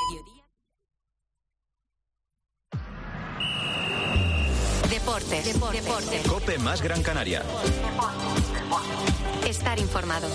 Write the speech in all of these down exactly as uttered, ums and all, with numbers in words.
Deportes. Deportes. Deportes. COPE más Gran Canaria. Estar informado.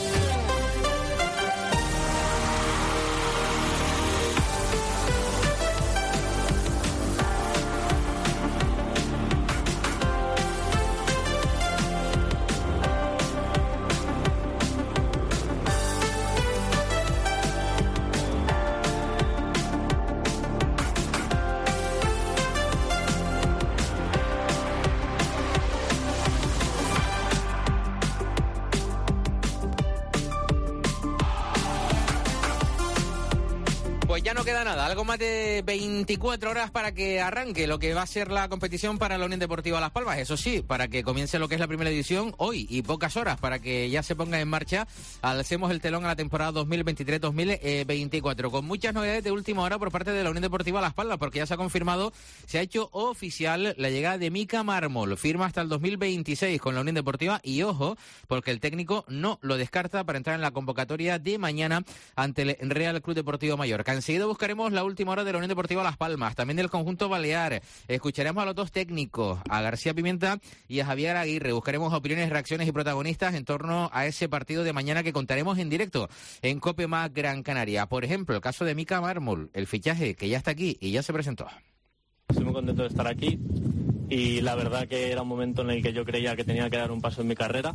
Ya no queda nada, algo más de veinticuatro horas para que arranque lo que va a ser la competición para la Unión Deportiva Las Palmas. Eso sí, para que comience lo que es la primera edición hoy y pocas horas para que ya se ponga en marcha. Alcemos el telón a la temporada dos mil veintitrés dos mil veinticuatro con muchas novedades de última hora por parte de la Unión Deportiva Las Palmas, porque ya se ha confirmado, se ha hecho oficial la llegada de Mika Mármol. Firma hasta el dos mil veintiséis con la Unión Deportiva y ojo, porque el técnico no lo descarta para entrar en la convocatoria de mañana ante el Real Club Deportivo Mallorca. Enseguida buscaremos la última hora de la Unión Deportiva Las Palmas, también del conjunto balear. Escucharemos a los dos técnicos, a García Pimienta y a Javier Aguirre. Buscaremos opiniones, reacciones y protagonistas en torno a ese partido de mañana que contaremos en directo en COPE más Gran Canaria. Por ejemplo, el caso de Mika Mármol, el fichaje que ya está aquí y ya se presentó. Estoy muy contento de estar aquí y la verdad que era un momento en el que yo creía que tenía que dar un paso en mi carrera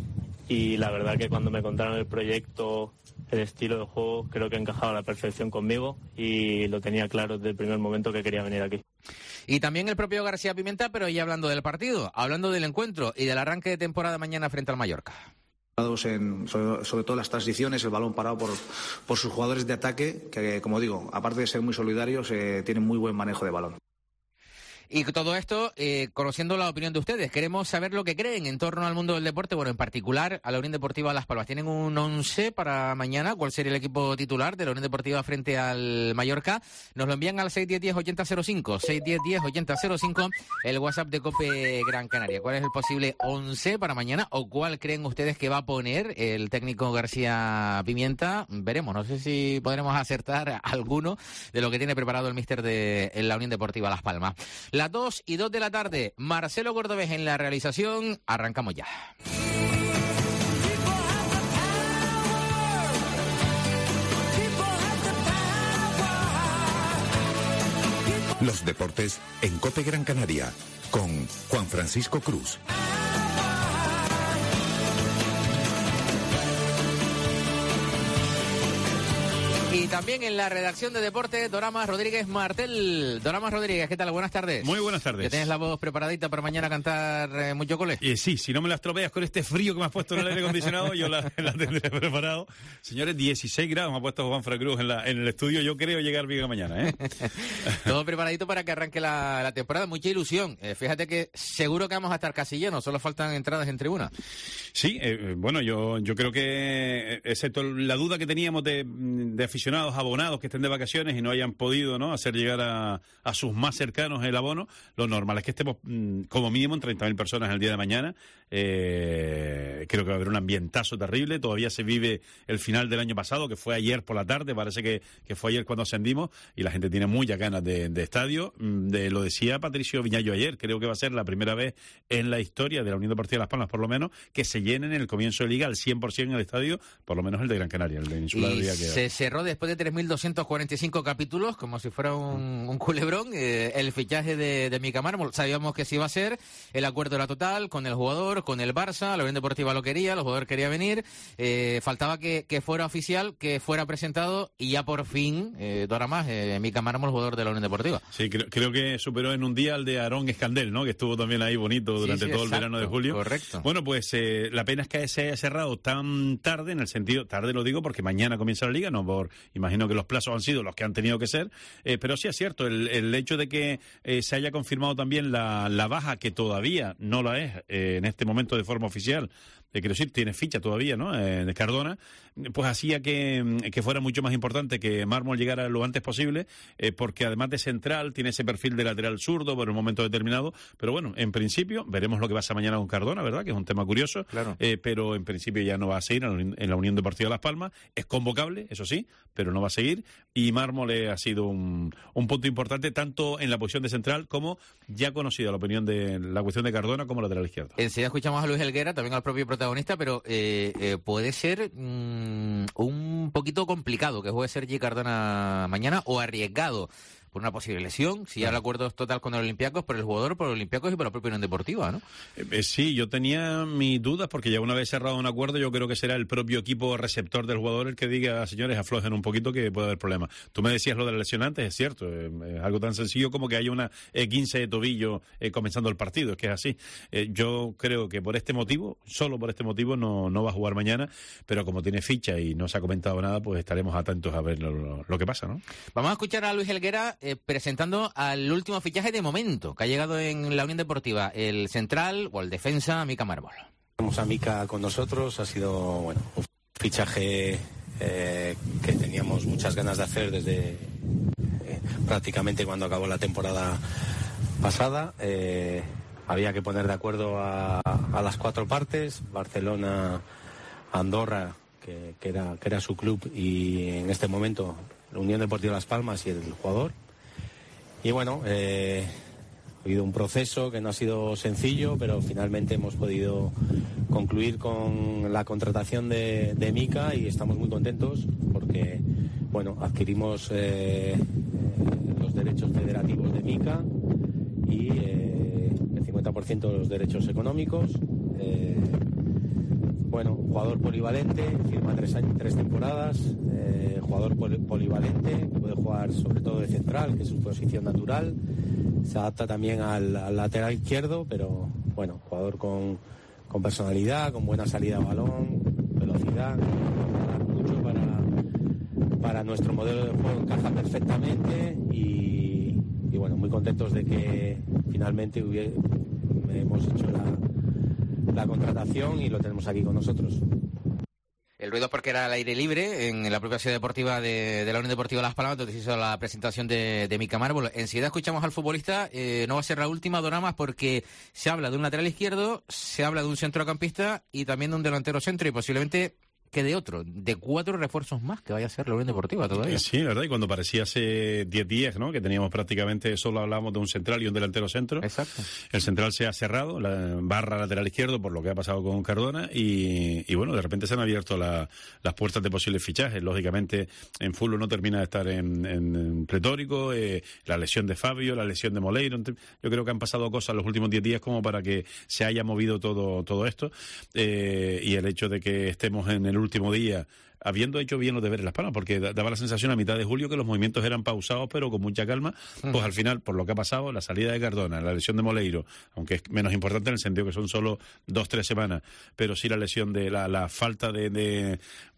y la verdad que cuando me contaron el proyecto, el estilo de juego, creo que encajaba a la perfección conmigo y lo tenía claro desde el primer momento que quería venir aquí. Y también el propio García Pimienta, pero ya hablando del partido, hablando del encuentro y del arranque de temporada mañana frente al Mallorca. En, sobre, sobre todo las transiciones, el balón parado por, por sus jugadores de ataque, que como digo, aparte de ser muy solidarios, eh, tienen muy buen manejo de balón. Y todo esto, eh, conociendo la opinión de ustedes, queremos saber lo que creen en torno al mundo del deporte, bueno, en particular a la Unión Deportiva Las Palmas. ¿Tienen un once para mañana? ¿Cuál sería el equipo titular de la Unión Deportiva frente al Mallorca? Nos lo envían al seis uno cero uno cero ochenta cero cinco, seis uno cero uno cero ochenta cero cinco, el WhatsApp de COPE Gran Canaria. ¿Cuál es el posible once para mañana o cuál creen ustedes que va a poner el técnico García Pimienta? Veremos, no sé si podremos acertar alguno de lo que tiene preparado el míster de la Unión Deportiva Las Palmas. Las dos y dos de la tarde, Marcelo Cordobés en la realización. Arrancamos ya. Los deportes en COPE Gran Canaria con Juan Francisco Cruz. Y también en la redacción de Deportes, Doramas Rodríguez Martel. Doramas Rodríguez, ¿qué tal? Buenas tardes. Muy buenas tardes. ¿Ya tienes la voz preparadita para mañana cantar eh, mucho cole? Eh, sí, si no me la estropeas con este frío que me has puesto en el aire acondicionado, yo la, la tendré preparado. Señores, dieciséis grados me ha puesto Juan Fra Cruz en, la, en el estudio. Yo creo llegar bien mañana, ¿eh? Todo preparadito para que arranque la, la temporada. Mucha ilusión. Eh, fíjate que seguro que vamos a estar casi llenos. Solo faltan entradas en tribuna. Sí, eh, bueno, yo, yo creo que, excepto la duda que teníamos de, de aficionados abonados que estén de vacaciones y no hayan podido, ¿no?, hacer llegar a, a sus más cercanos el abono, lo normal es que estemos mmm, como mínimo en treinta mil personas el día de mañana. Eh, creo que va a haber un ambientazo terrible. Todavía se vive el final del año pasado, que fue ayer por la tarde, parece que, que fue ayer cuando ascendimos, y la gente tiene muchas ganas de, de estadio. De, lo decía Patricio Viñallo ayer, creo que va a ser la primera vez en la historia de la Unión Deportiva Las Palmas, por lo menos, que se llenen en el comienzo de Liga al cien por ciento en el estadio, por lo menos el de Gran Canaria, el de Insular. Y Día que se cerró después de tres mil doscientos cuarenta y cinco capítulos, como si fuera un, un culebrón, eh, el fichaje de, de Mika Mármol. Sabíamos que sí iba a ser, el acuerdo era total con el jugador, con el Barça, la Unión Deportiva lo quería, el jugador quería venir, eh, faltaba que, que fuera oficial, que fuera presentado, y ya por fin, eh, Dora más, eh, Mika Mármol, jugador de la Unión Deportiva. Sí, creo, creo que superó en un día al de Aarón Escandel, ¿no?, que estuvo también ahí bonito durante sí, sí, todo exacto, el verano de julio. Correcto. Bueno, pues eh, la pena es que se haya cerrado tan tarde, en el sentido, tarde lo digo porque mañana comienza la Liga, no por, imagino que los plazos han sido los que han tenido que ser, eh, pero sí es cierto, el, el hecho de que eh, se haya confirmado también la, la baja, que todavía no la es eh, en este momento de forma oficial, quiero decir, tiene ficha todavía, ¿no? Eh, de Cardona, pues hacía que, que fuera mucho más importante que Mármol llegara lo antes posible, eh, porque además de central, tiene ese perfil de lateral zurdo por un momento determinado, pero bueno, en principio, veremos lo que pasa mañana con Cardona, ¿verdad? Que es un tema curioso, claro. eh, pero en principio ya no va a seguir en la Unión Deportiva Las Palmas, es convocable, eso sí, pero no va a seguir, y Mármol ha sido un, un punto importante, tanto en la posición de central como ya conocida la opinión de la cuestión de Cardona como lateral izquierdo. Enseguida escuchamos a Luis Helguera, también al propio protagonista, pero eh, eh, puede ser mmm, un poquito complicado que juegue Sergi Cardona mañana, o arriesgado por una posible lesión, si ya el acuerdo es total con el Olympiacos, por el jugador, por el Olympiacos y por la propia Unión Deportiva, ¿no? Eh, eh, sí, yo tenía mis dudas, porque ya una vez cerrado un acuerdo, yo creo que será el propio equipo receptor del jugador el que diga, señores, aflojen un poquito que puede haber problemas. Tú me decías lo de la lesión antes, es cierto, eh, es algo tan sencillo como que haya una eh, quince de tobillo eh, comenzando el partido, es que es así. Eh, yo creo que por este motivo, solo por este motivo, no, no va a jugar mañana, pero como tiene ficha y no se ha comentado nada, pues estaremos atentos a ver lo, lo, lo que pasa, ¿no? Vamos a escuchar a Luis Helguera eh, presentando al último fichaje de momento que ha llegado en la Unión Deportiva, el central o el defensa Mika Mármol. Tenemos a Mika con nosotros, ha sido bueno un fichaje eh, que teníamos muchas ganas de hacer desde eh, prácticamente cuando acabó la temporada pasada. Eh, había que poner de acuerdo a, a las cuatro partes, Barcelona, Andorra, que, que, era, que era su club, y en este momento la Unión Deportiva Las Palmas y el jugador. Y bueno, eh, ha habido un proceso que no ha sido sencillo, pero finalmente hemos podido concluir con la contratación de, de Mika, y estamos muy contentos porque bueno, adquirimos eh, los derechos federativos de Mika y eh, el cincuenta por ciento de los derechos económicos. Eh, bueno, jugador polivalente, firma tres, años, tres temporadas, eh, jugador pol, polivalente, puede jugar sobre todo de central, que es su posición natural, se adapta también al, al lateral izquierdo, pero bueno, jugador con, con personalidad, con buena salida de balón, velocidad, mucho para, para nuestro modelo de juego, encaja perfectamente, y, y bueno, muy contentos de que finalmente hubiera, hemos hecho la la contratación y lo tenemos aquí con nosotros. El ruido porque era al aire libre en la propia ciudad deportiva de, de la Unión Deportiva Las Palmas, donde se hizo la presentación de, de Mika Mármol. Enseguida escuchamos al futbolista, eh, no va a ser la última, Doramas, porque se habla de un lateral izquierdo, se habla de un centrocampista y también de un delantero centro, y posiblemente que de otro, de cuatro refuerzos más que vaya a ser la Unión Deportiva todavía. Sí, la verdad, y cuando parecía hace diez días, ¿no?, que teníamos prácticamente, solo hablábamos de un central y un delantero centro. Exacto. El central se ha cerrado, la barra lateral izquierdo, por lo que ha pasado con Cardona, y, y bueno, de repente se han abierto la, las puertas de posibles fichajes. Lógicamente, en Fulham no termina de estar en, en, en pletórico, eh, la lesión de Fabio, la lesión de Moleiro. Yo creo que han pasado cosas los últimos diez días como para que se haya movido todo, todo esto, eh, y el hecho de que estemos en el último día habiendo hecho bien los deberes Las Palmas, porque daba la sensación a mitad de julio que los movimientos eran pausados pero con mucha calma, pues al final, por lo que ha pasado, la salida de Cardona, la lesión de Moleiro, aunque es menos importante en el sentido que son solo dos, tres semanas, pero sí la lesión de la, la falta de, de,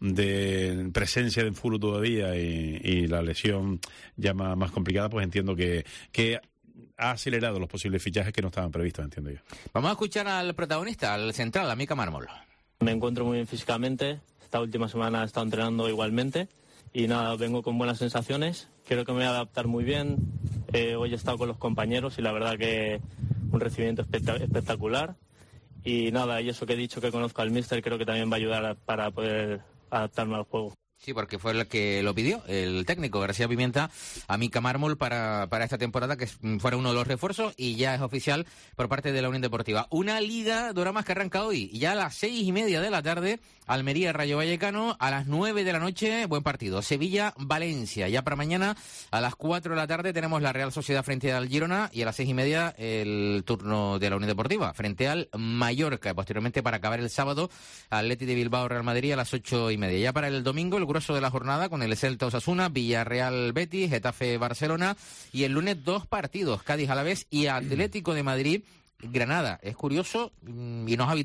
de presencia de Enfulu todavía, y, y la lesión ya más, más complicada, pues entiendo que, que ha acelerado los posibles fichajes que no estaban previstos, entiendo yo. Vamos a escuchar al protagonista, al central, a Mika Mármol. Me encuentro muy bien físicamente. Esta última semana he estado entrenando igualmente y nada, vengo con buenas sensaciones. Creo que me voy a adaptar muy bien. Eh, hoy he estado con los compañeros y la verdad que un recibimiento espectacular. Y nada, y eso que he dicho, que conozco al míster, creo que también va a ayudar a, para poder adaptarme al juego. Sí, porque fue el que lo pidió, el técnico García Pimienta, a Mika Mármol para, para esta temporada, que fuera uno de los refuerzos, y ya es oficial por parte de la Unión Deportiva. Una liga, Doramas, que arranca hoy, y ya a las seis y media de la tarde, Almería Rayo Vallecano, a las nueve de la noche, buen partido, Sevilla Valencia. Ya para mañana, a las cuatro de la tarde, tenemos la Real Sociedad frente al Girona, y a las seis y media el turno de la Unión Deportiva frente al Mallorca, y posteriormente, para acabar el sábado, Atleti de Bilbao Real Madrid a las ocho y media. Ya para el domingo, el grueso de la jornada con el Celta Osasuna, Villarreal Betis, Getafe Barcelona, y el lunes dos partidos, Cádiz Alavés y Atlético de Madrid Granada. Es curioso y no es habitual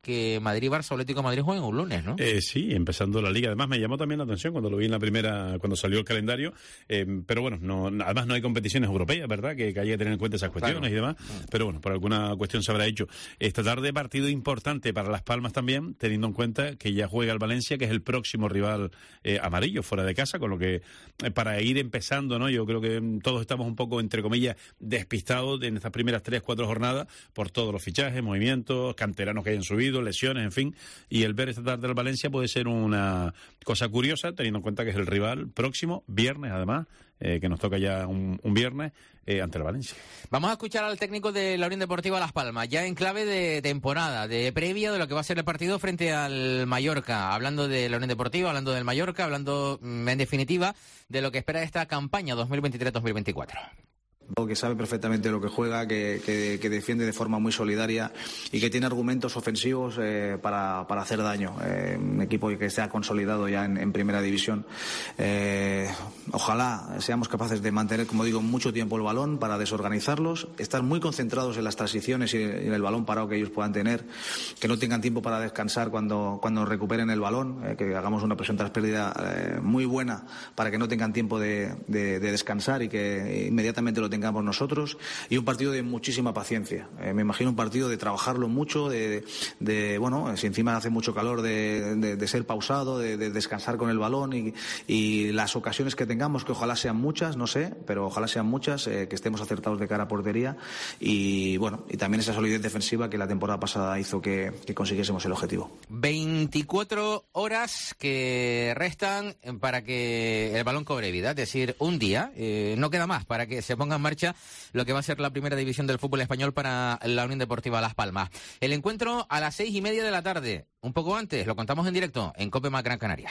que Madrid-Barça, Atlético de Madrid jueguen un lunes, ¿no? Eh, sí, empezando la Liga. Además, me llamó también la atención cuando lo vi en la primera, cuando salió el calendario. Eh, pero bueno, no, además no hay competiciones europeas, ¿verdad? Que, que hay que tener en cuenta esas cuestiones, claro, y demás. Pero bueno, por alguna cuestión se habrá hecho. Esta tarde partido importante para Las Palmas también, teniendo en cuenta que ya juega el Valencia, que es el próximo rival eh, amarillo fuera de casa, con lo que eh, para ir empezando, ¿no? Yo creo que todos estamos un poco, entre comillas, despistados en estas primeras tres, cuatro jornadas por todos los fichajes, movimientos, canteranos que hayan subido, lesiones, en fin, y el ver esta tarde al Valencia puede ser una cosa curiosa, teniendo en cuenta que es el rival próximo, viernes además, eh, que nos toca ya un, un viernes eh, ante el Valencia. Vamos a escuchar al técnico de la Unión Deportiva Las Palmas, ya en clave de temporada, de previa de lo que va a ser el partido frente al Mallorca, hablando de la Unión Deportiva, hablando del Mallorca, hablando en definitiva de lo que espera esta campaña dos mil veintitrés dos mil veinticuatro. Que sabe perfectamente lo que juega, que, que, que defiende de forma muy solidaria y que tiene argumentos ofensivos eh, para, para hacer daño. Eh, un equipo que se ha consolidado ya en, en primera división. Eh, ojalá seamos capaces de mantener, como digo, mucho tiempo el balón para desorganizarlos, estar muy concentrados en las transiciones y en el balón parado que ellos puedan tener, que no tengan tiempo para descansar cuando, cuando recuperen el balón, eh, que hagamos una presión tras pérdida eh, muy buena para que no tengan tiempo de, de, de descansar y que inmediatamente lo tengan tengamos nosotros, y un partido de muchísima paciencia. Eh, me imagino un partido de trabajarlo mucho, de, de bueno, si encima hace mucho calor, de, de, de ser pausado, de, de descansar con el balón y, y las ocasiones que tengamos, que ojalá sean muchas, no sé, pero ojalá sean muchas, eh, que estemos acertados de cara a portería y bueno, y también esa solidez defensiva que la temporada pasada hizo que, que consiguiésemos el objetivo. veinticuatro horas que restan para que el balón cobre vida, es decir, un día, eh, no queda más para que se ponga en marcha lo que va a ser la primera división del fútbol español para la Unión Deportiva Las Palmas. El encuentro a las seis y media de la tarde, un poco antes, lo contamos en directo en COPE más Gran Canaria.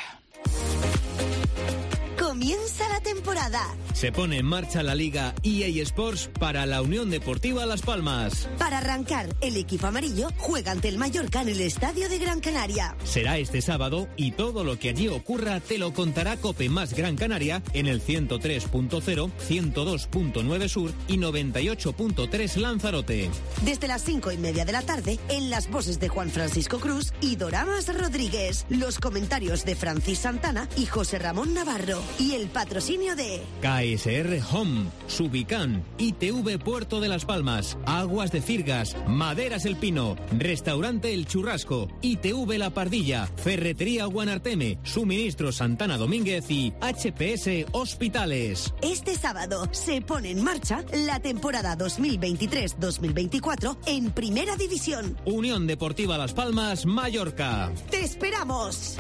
Comienza la temporada. Se pone en marcha la Liga E A Sports para la Unión Deportiva Las Palmas. Para arrancar, el equipo amarillo juega ante el Mallorca en el Estadio de Gran Canaria. Será este sábado y todo lo que allí ocurra te lo contará COPE más Gran Canaria en el ciento tres punto cero, ciento dos punto nueve Sur y noventa y ocho punto tres Lanzarote. Desde las cinco y media de la tarde, en las voces de Juan Francisco Cruz y Doramas Rodríguez, los comentarios de Francis Santana y José Ramón Navarro. Y el patrocinio de K S R Home, Subican, I T V Puerto de Las Palmas, Aguas de Firgas, Maderas El Pino, Restaurante El Churrasco, I T V La Pardilla, Ferretería Guanarteme, Suministro Santana Domínguez y H P S Hospitales. Este sábado se pone en marcha la temporada dos mil veintitrés dos mil veinticuatro en Primera División. Unión Deportiva Las Palmas, Mallorca. ¡Te esperamos!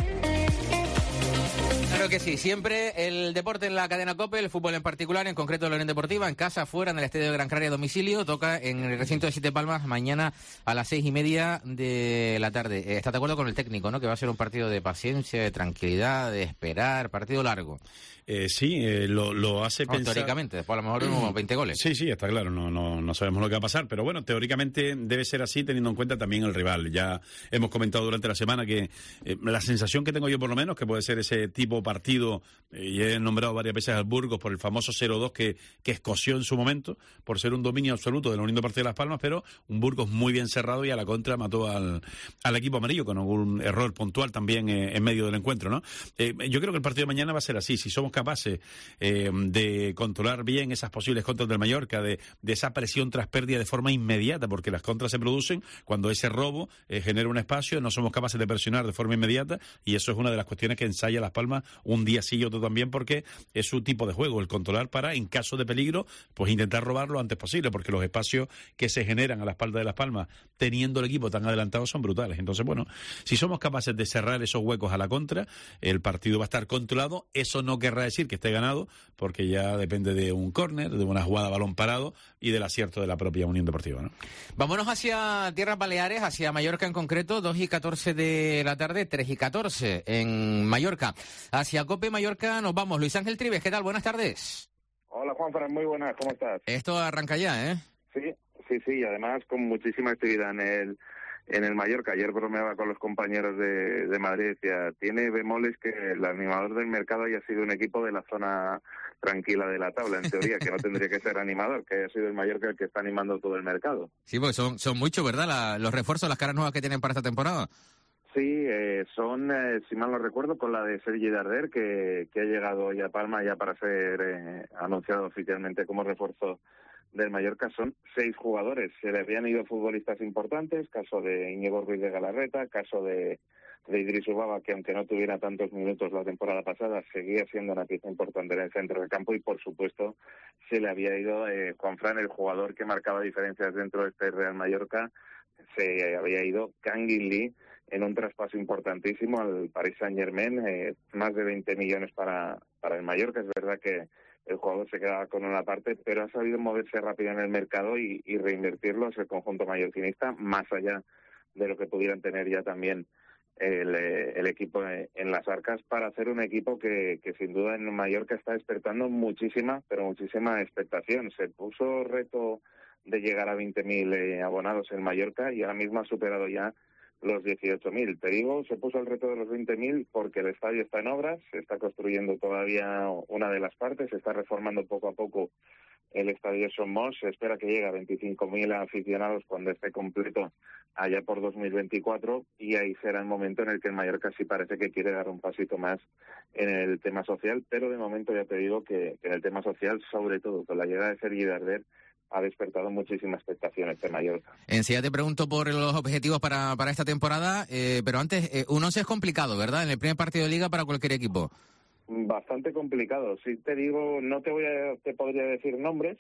Claro que sí, siempre el deporte en la cadena COPE, el fútbol en particular, en concreto la Unión Deportiva, en casa, fuera, en el Estadio de Gran Canaria, a domicilio, toca en el recinto de Siete Palmas mañana a las seis y media de la tarde. Eh, ¿Estás de acuerdo con el técnico, no? Que va a ser un partido de paciencia, de tranquilidad, de esperar, partido largo. Eh, sí, eh, lo, lo hace no, pensar... Teóricamente, después a lo mejor unos veinte goles. Sí, sí, está claro, no, no, no sabemos lo que va a pasar, pero bueno, teóricamente debe ser así teniendo en cuenta también el rival. Ya hemos comentado durante la semana que eh, la sensación que tengo yo por lo menos, que puede ser ese tipo partido, eh, y he nombrado varias veces al Burgos por el famoso cero dos que, que escoció en su momento, por ser un dominio absoluto de la Unión Deportiva de Las Palmas, pero un Burgos muy bien cerrado y a la contra mató al, al equipo amarillo con algún error puntual también eh, en medio del encuentro, ¿no? Eh, yo creo que el partido de mañana va a ser así, si somos capaces Eh, de controlar bien esas posibles contras del Mallorca, de, de esa presión tras pérdida de forma inmediata, porque las contras se producen cuando ese robo eh, genera un espacio, no somos capaces de presionar de forma inmediata, y eso es una de las cuestiones que ensaya Las Palmas un día sí y otro también, porque es su tipo de juego, el controlar para, en caso de peligro, pues intentar robar lo antes posible, porque los espacios que se generan a la espalda de Las Palmas, teniendo el equipo tan adelantado, son brutales. Entonces, bueno, si somos capaces de cerrar esos huecos a la contra, el partido va a estar controlado. Eso no querrá decir que esté ganado, porque ya depende de un córner, de una jugada a balón parado y del acierto de la propia Unión Deportiva, ¿no? Vámonos hacia Tierras Baleares, hacia Mallorca en concreto, dos y catorce de la tarde, tres y catorce en Mallorca. Hacia COPE Mallorca nos vamos. Luis Ángel Trives, ¿qué tal? Buenas tardes. Hola, Juanfran, muy buenas, ¿cómo estás? Esto arranca ya, ¿eh? Sí, sí, sí, además con muchísima actividad en el en el Mallorca. Ayer bromeaba con los compañeros de, de Madrid, decía, tiene bemoles que el animador del mercado haya sido un equipo de la zona tranquila de la tabla, en teoría, que no tendría que ser animador, que haya sido el Mallorca el que está animando todo el mercado. Sí, porque son, son muchos, ¿verdad? La, los refuerzos, las caras nuevas que tienen para esta temporada. Sí, eh, son, eh, si mal no recuerdo, con la de Sergi Darder, que, que ha llegado hoy a Palma ya para ser eh, anunciado oficialmente como refuerzo del Mallorca. Son seis jugadores. Se le habían ido futbolistas importantes, caso de Íñigo Ruiz de Galarreta, caso de, de Idris Ubaba, que aunque no tuviera tantos minutos la temporada pasada, seguía siendo una pieza importante en el centro del campo, y por supuesto se le había ido eh, Juanfran, el jugador que marcaba diferencias dentro de este Real Mallorca. Se había ido Kangin Lee en un traspaso importantísimo al Paris Saint-Germain, eh, más de veinte millones para, para el Mallorca. Es verdad que el jugador se quedaba con una parte, pero ha sabido moverse rápido en el mercado y, y reinvertirlo en el conjunto mallorquinista, más allá de lo que pudieran tener ya también el, el equipo en las arcas, para hacer un equipo que, que sin duda en Mallorca está despertando muchísima, pero muchísima expectación. Se puso reto de llegar a veinte mil eh, abonados en Mallorca y ahora mismo ha superado ya los dieciocho mil. Te digo, se puso el reto de los veinte mil porque el estadio está en obras, se está construyendo todavía una de las partes, se está reformando poco a poco el estadio Somos, se espera que llegue a veinticinco mil aficionados cuando esté completo allá por dos mil veinticuatro, y ahí será el momento en el que el Mallorca sí parece que quiere dar un pasito más en el tema social, pero de momento ya te digo que, que en el tema social, sobre todo con la llegada de Sergi Darder, ha despertado muchísima expectación este Mallorca. Enseguida te pregunto por los objetivos para, para esta temporada, eh, pero antes, eh, un once es complicado, ¿verdad? En el primer partido de Liga para cualquier equipo. Bastante complicado. Si te digo, no te voy a, te podría decir nombres.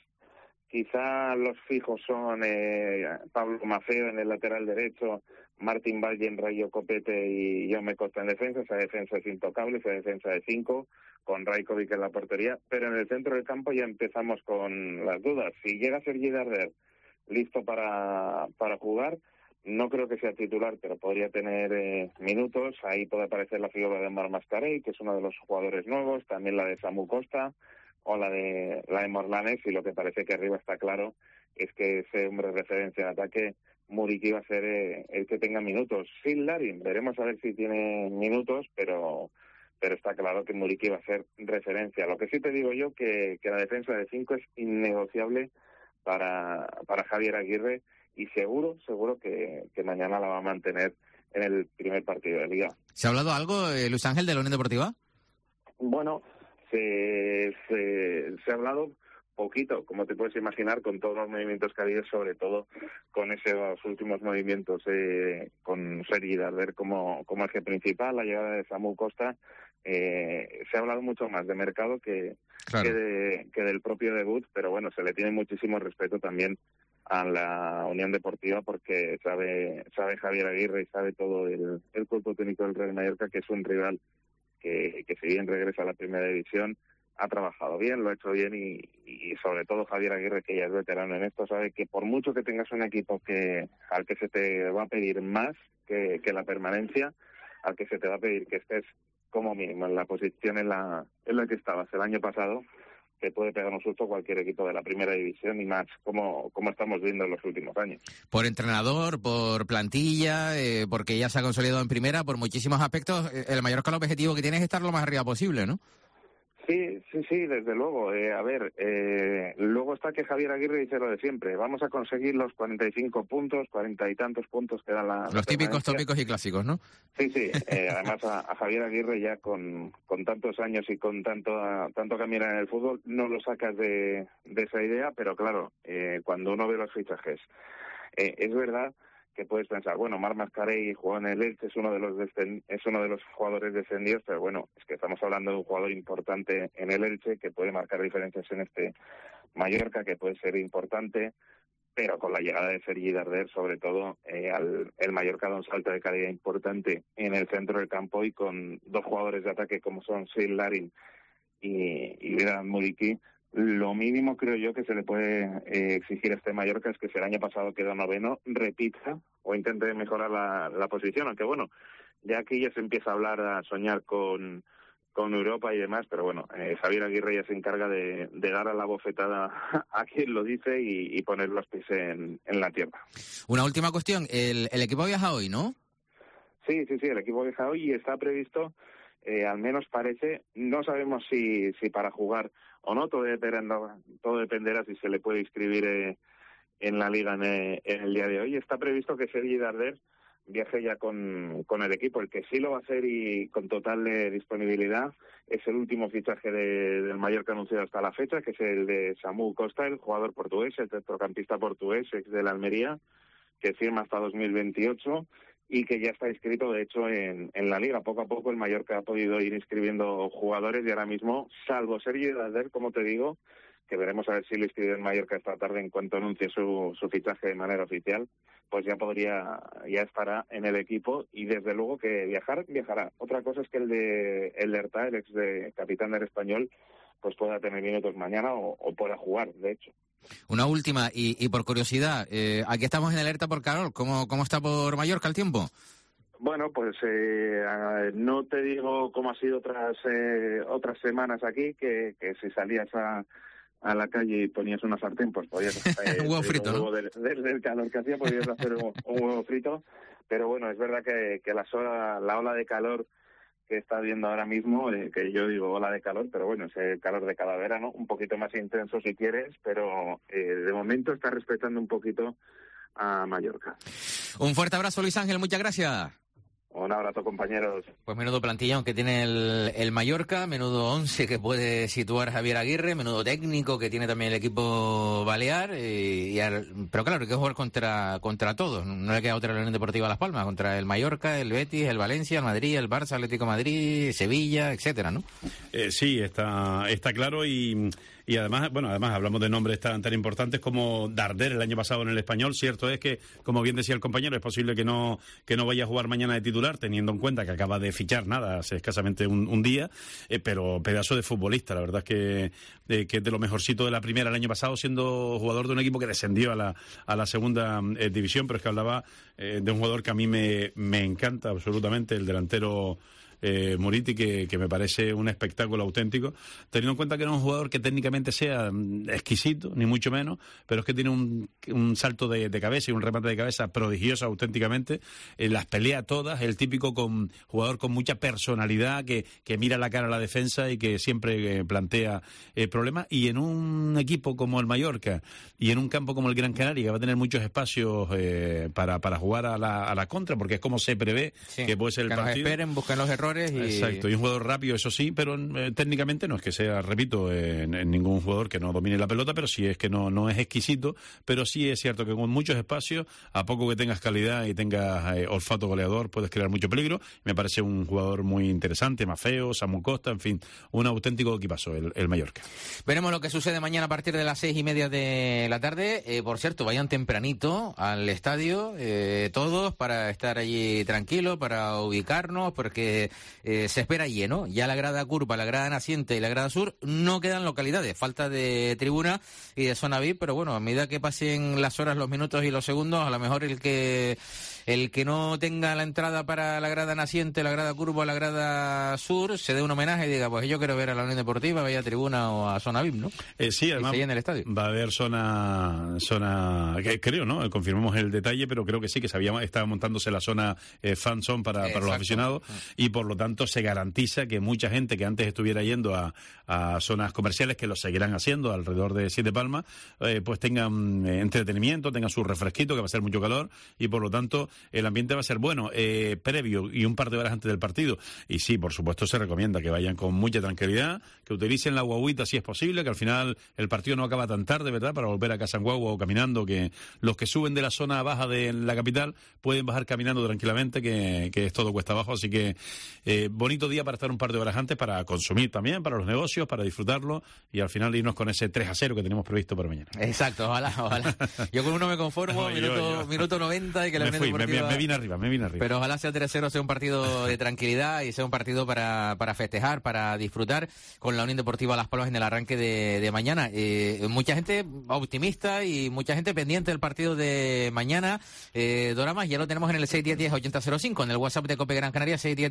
Quizá los fijos son eh, Pablo Mafeo en el lateral derecho, Martín Valle en Rayo Copete y Jaume Costa en defensa. Esa defensa es intocable, esa defensa de cinco, con Rajkovic en la portería. Pero en el centro del campo ya empezamos con las dudas. Si llega Sergi Darder listo para, para jugar, no creo que sea titular, pero podría tener eh, minutos. Ahí puede aparecer la figura de Marc Mascarell, que es uno de los jugadores nuevos, también la de Samu Costa o la de la de Morlanes, y lo que parece que arriba está claro es que ese hombre de referencia de ataque, Muriqui, va a ser eh, el que tenga minutos. Sin Larin, veremos a ver si tiene minutos, pero pero está claro que Muriqui va a ser referencia. Lo que sí te digo yo, que, que la defensa de cinco es innegociable para, para Javier Aguirre, y seguro, seguro que, que mañana la va a mantener en el primer partido de Liga. ¿Se ha hablado algo, eh, Luis Ángel, de la Unión Deportiva? Bueno, se, se, se ha hablado poquito, como te puedes imaginar, con todos los movimientos que ha habido, sobre todo con esos últimos movimientos eh, con Sergi Darder como, como eje principal, la llegada de Samu Costa. Eh, se ha hablado mucho más de mercado que, claro. que, de, que del propio debut, pero bueno, se le tiene muchísimo respeto también a la Unión Deportiva, porque sabe sabe Javier Aguirre y sabe todo el, el cuerpo técnico del Real Mallorca que es un rival que, que si bien regresa a la primera división, ha trabajado bien, lo ha hecho bien, y, y sobre todo Javier Aguirre, que ya es veterano en esto, sabe que por mucho que tengas un equipo que al que se te va a pedir más que, que la permanencia, al que se te va a pedir que estés como mínimo en la posición en la, en la que estabas el año pasado, que puede pegar un susto cualquier equipo de la primera división, y más como, como estamos viendo en los últimos años. Por entrenador, por plantilla, eh, porque ya se ha consolidado en primera, por muchísimos aspectos, eh, el Mallorca, el objetivo que tiene es estar lo más arriba posible, ¿no? Sí, sí, sí, desde luego. Eh, a ver, eh, luego está que Javier Aguirre dice lo de siempre. Vamos a conseguir los cuarenta y cinco puntos, cuarenta y tantos puntos que da la... Los típicos tópicos y clásicos, ¿no? Sí, sí. Eh, además, a, a Javier Aguirre ya con, con tantos años y con tanto tanto caminar en el fútbol, no lo sacas de, de esa idea, pero claro, eh, cuando uno ve los fichajes, eh, es verdad que puedes pensar, bueno, Marc Mascarell jugó en el Elche, es uno de los descend- es uno de los jugadores descendidos, pero bueno, es que estamos hablando de un jugador importante en el Elche, que puede marcar diferencias en este Mallorca, que puede ser importante, pero con la llegada de Sergi Darder, sobre todo, eh, al, el Mallorca da un salto de calidad importante en el centro del campo, y con dos jugadores de ataque como son Seil Larin y, y Vedat Muriqui, lo mínimo creo yo que se le puede eh, exigir a este Mallorca es que si el año pasado quedó noveno, repita o intente mejorar la, la posición, aunque bueno, ya aquí ya se empieza a hablar, a soñar con, con Europa y demás, pero bueno, eh, Javier Aguirre ya se encarga de, de dar a la bofetada a quien lo dice y, y poner los pies en, en la tierra. Una última cuestión, el, el equipo viaja hoy, ¿no? Sí, sí, sí, el equipo viaja hoy y está previsto, eh, al menos parece, no sabemos si, si para jugar o no, todo dependerá, todo dependerá si se le puede inscribir eh, en la liga en, eh, en el día de hoy. Está previsto que Sergi Darder viaje ya con, con el equipo. El que sí lo va a hacer y con total de disponibilidad es el último fichaje de, del Mallorca anunciado hasta la fecha, que es el de Samu Costa, el jugador portugués, el centrocampista portugués, ex de la Almería, que firma hasta dos mil veintiocho y que ya está inscrito, de hecho, en, en la Liga. Poco a poco el Mallorca ha podido ir inscribiendo jugadores y ahora mismo, salvo Sergi Darder, como te digo, que veremos a ver si lo inscribe en Mallorca esta tarde en cuanto anuncie su, su fichaje de manera oficial, pues ya podría, ya estará en el equipo y desde luego que viajar, viajará. Otra cosa es que el de el de Erta, el ex de capitán del Español, pues pueda tener minutos mañana o, o pueda jugar, de hecho. Una última, y, y por curiosidad, eh, aquí estamos en alerta por calor, ¿cómo, cómo está por Mallorca el tiempo? Bueno, pues eh, no te digo cómo ha sido otras eh, otras semanas aquí, que, que si salías a a la calle y ponías una sartén, pues podías hacer un huevo frito, un ¿no? huevo del, del, del calor que hacía, podías hacer un, un huevo frito, pero bueno, es verdad que, que la, sola, la ola de calor que está viendo ahora mismo, eh, que yo digo ola de calor, pero bueno, es el calor de cada verano, un poquito más intenso si quieres, pero eh, de momento está respetando un poquito a Mallorca. Un fuerte abrazo, Luis Ángel, muchas gracias. Un abrazo, compañeros. Pues menudo plantillón que tiene el, el Mallorca, menudo once que puede situar Javier Aguirre, menudo técnico que tiene también el equipo balear, y, y al, pero claro, hay que jugar contra contra todos, no le queda otra la Unión Deportiva Las Palmas, contra el Mallorca, el Betis, el Valencia, el Madrid, el Barça, Atlético de Madrid, Sevilla, etcétera, ¿no? Eh, sí, está, está claro y... Y además, bueno, además hablamos de nombres tan, tan importantes como Darder el año pasado en el Español. Cierto es que, como bien decía el compañero, es posible que no que no vaya a jugar mañana de titular, teniendo en cuenta que acaba de fichar nada hace escasamente un, un día, eh, pero pedazo de futbolista. La verdad es que, eh, que es de lo mejorcito de la primera el año pasado, siendo jugador de un equipo que descendió a la, a la segunda eh, división, pero es que hablaba eh, de un jugador que a mí me, me encanta absolutamente, el delantero Eh, Muriti, que, que me parece un espectáculo auténtico, teniendo en cuenta que no es un jugador que técnicamente sea exquisito, ni mucho menos, pero es que tiene un, un salto de, de cabeza y un remate de cabeza prodigioso auténticamente, eh, las pelea todas, el típico con, jugador con mucha personalidad, que, que mira la cara a la defensa y que siempre eh, plantea eh, problemas, y en un equipo como el Mallorca y en un campo como el Gran Canaria, que va a tener muchos espacios eh, para, para jugar a la, a la contra, porque es como se prevé sí, que puede ser el que partido. Nos esperen, buscan los errores. Y... Exacto, y un jugador rápido, eso sí, pero eh, técnicamente no es que sea, repito, eh, en, en ningún jugador que no domine la pelota, pero sí es que no, no es exquisito, pero sí es cierto que con muchos espacios, a poco que tengas calidad y tengas eh, olfato goleador, puedes crear mucho peligro. Me parece un jugador muy interesante, Mafeo, Samu Costa, en fin, un auténtico equipazo el, el Mallorca. Veremos lo que sucede mañana a partir de las seis y media de la tarde. Eh, por cierto, vayan tempranito al estadio, eh, todos, para estar allí tranquilos, para ubicarnos, porque Eh, se espera lleno. Ya la grada curva, la grada naciente y la grada sur no quedan localidades, falta de tribuna y de zona V I P, pero bueno, a medida que pasen las horas, los minutos y los segundos, a lo mejor el que el que no tenga la entrada para la grada naciente, la grada curva, la grada sur, se dé un homenaje y diga, pues yo quiero ver a la Unión Deportiva, vaya a tribuna o a zona V I P, ¿no? Eh, sí, además en el estadio. Va a haber zona, zona que, creo, ¿no? Confirmamos el detalle, pero creo que sí, que se había, estaba montándose la zona eh, fan zone para, para los aficionados, y por lo tanto se garantiza que mucha gente que antes estuviera yendo a, a zonas comerciales, que lo seguirán haciendo alrededor de Siete Palmas, eh, pues tengan eh, entretenimiento, tengan su refresquito, que va a ser mucho calor, y por lo tanto el ambiente va a ser bueno, eh, previo y un par de horas antes del partido. Y sí, por supuesto se recomienda que vayan con mucha tranquilidad, que utilicen la guaguita si es posible, que al final el partido no acaba tan tarde, ¿verdad?, para volver a casa en guagua o caminando, que los que suben de la zona baja de la capital pueden bajar caminando tranquilamente, que, que es todo cuesta abajo, así que eh, bonito día para estar un par de horas antes, para consumir también, para los negocios, para disfrutarlo, y al final irnos con ese tres a cero que tenemos previsto para mañana. Exacto, ojalá, ojalá. Yo con uno me conformo, no, minuto, yo, yo. minuto noventa y que la me, fui, Deportiva... me, me vine arriba, me vine arriba. Pero ojalá sea tres cero, sea un partido de tranquilidad y sea un partido para, para festejar, para disfrutar con la Unión Deportiva Las Palmas en el arranque de, de mañana. Eh, mucha gente optimista y mucha gente pendiente del partido de mañana. Eh, Doramas, ya lo tenemos en el seis uno cero, diez, ochenta cero cinco, en el WhatsApp de Cope Gran Canaria, seis uno cero, diez, ochenta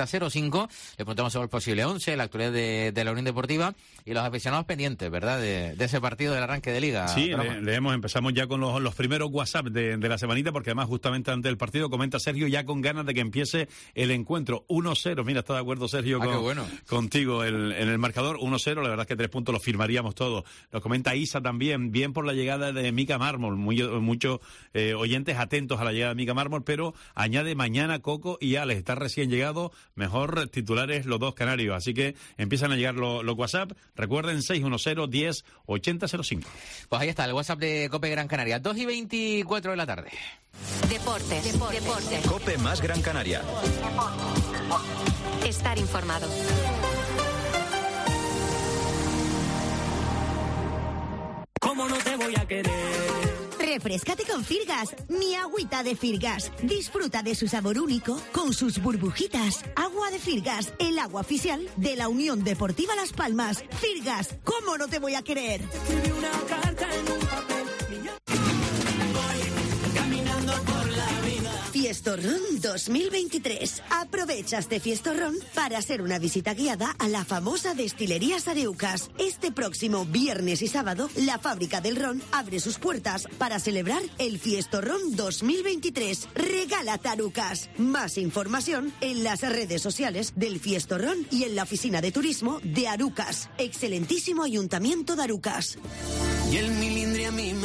ochenta cero cinco. Le preguntamos sobre el posible once, la actualidad de, de la Unión Deportiva y los aficionados pendientes, ¿verdad?, de, de ese partido del arranque de Liga. Sí, le, leemos, empezamos ya con los, los primeros WhatsApp de, de la semanita, porque además justamente antes del partido comenta Sergio ya con ganas de que empiece el encuentro. uno cero, mira, está de acuerdo Sergio ah, con, bueno. contigo el, en el marcador. uno cero, la verdad es que tres puntos los firmaríamos todos. Nos comenta Isa también, bien por la llegada de Mica Mármol, muy, muchos eh, oyentes atentos a la llegada de Mica Mármol, pero añade mañana Coco y Alex, está recién llegado, mejor titulares los dos canarios, así que empiezan a llegar los, los WhatsApp. Recuerden, seis uno cero, diez, ochenta cero cinco. Pues ahí está el WhatsApp de COPE Gran Canaria, dos y veinticuatro de la tarde. Deportes, deportes, deportes. COPE más Gran Canaria. Estar informado. ¿Cómo no te voy a querer? Refréscate con Firgas, mi agüita de Firgas. Disfruta de su sabor único con sus burbujitas. Agua de Firgas, el agua oficial de la Unión Deportiva Las Palmas. Firgas, ¿cómo no te voy a querer? Escribí una carta en un papel. Voy caminando por la vida. Fiestorrón dos mil veintitrés. Aprovecha este Fiestorrón para hacer una visita guiada a la famosa destilería Sareucas. Este próximo viernes y sábado, la fábrica del ron abre sus puertas para celebrar el Fiestorrón dos mil veintitrés. Regala Tarucas. Más información en las redes sociales del Fiestorrón y en la oficina de turismo de Arucas. Excelentísimo Ayuntamiento de Arucas. Y el milindre a mí me...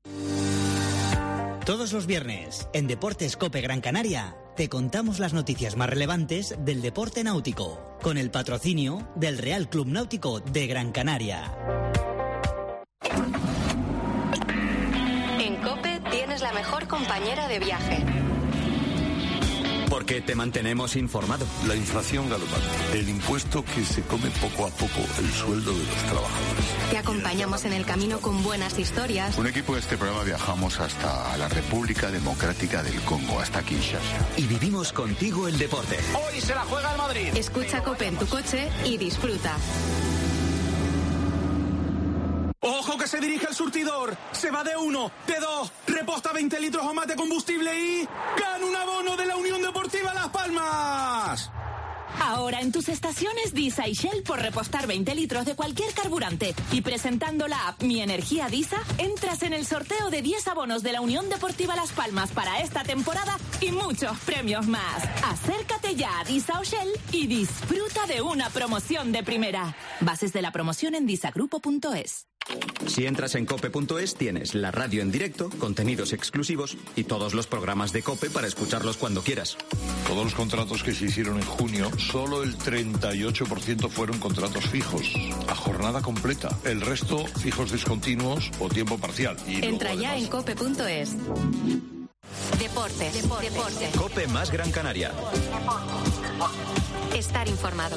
Todos los viernes, en Deportes COPE Gran Canaria, te contamos las noticias más relevantes del deporte náutico, con el patrocinio del Real Club Náutico de Gran Canaria. En COPE tienes la mejor compañera de viaje. Porque te mantenemos informado. La inflación galopante, el impuesto que se come poco a poco el sueldo de los trabajadores. Te acompañamos en el camino con buenas historias. Un equipo de este programa viajamos hasta la República Democrática del Congo, hasta Kinshasa. Y vivimos contigo el deporte. Hoy se la juega el Madrid. Escucha COPE en tu coche y disfruta. ¡Ojo que se dirige el surtidor! Se va de uno, de dos, reposta veinte litros o más de combustible y... ¡gana un abono de la Unión Deportiva Las Palmas! Ahora en tus estaciones Disa y Shell por repostar veinte litros de cualquier carburante y presentando la app Mi Energía Disa, entras en el sorteo de diez abonos de la Unión Deportiva Las Palmas para esta temporada y muchos premios más. Acércate ya a Disa o Shell y disfruta de una promoción de primera. Bases de la promoción en disagrupo punto es. Si entras en cope punto es tienes la radio en directo, contenidos exclusivos y todos los programas de COPE para escucharlos cuando quieras. Todos los contratos que se hicieron en junio, solo el treinta y ocho por ciento fueron contratos fijos, a jornada completa. El resto, fijos discontinuos o tiempo parcial. Y entra ya en cope punto es. Deportes, deportes, deportes. COPE más Gran Canaria. Estar informado.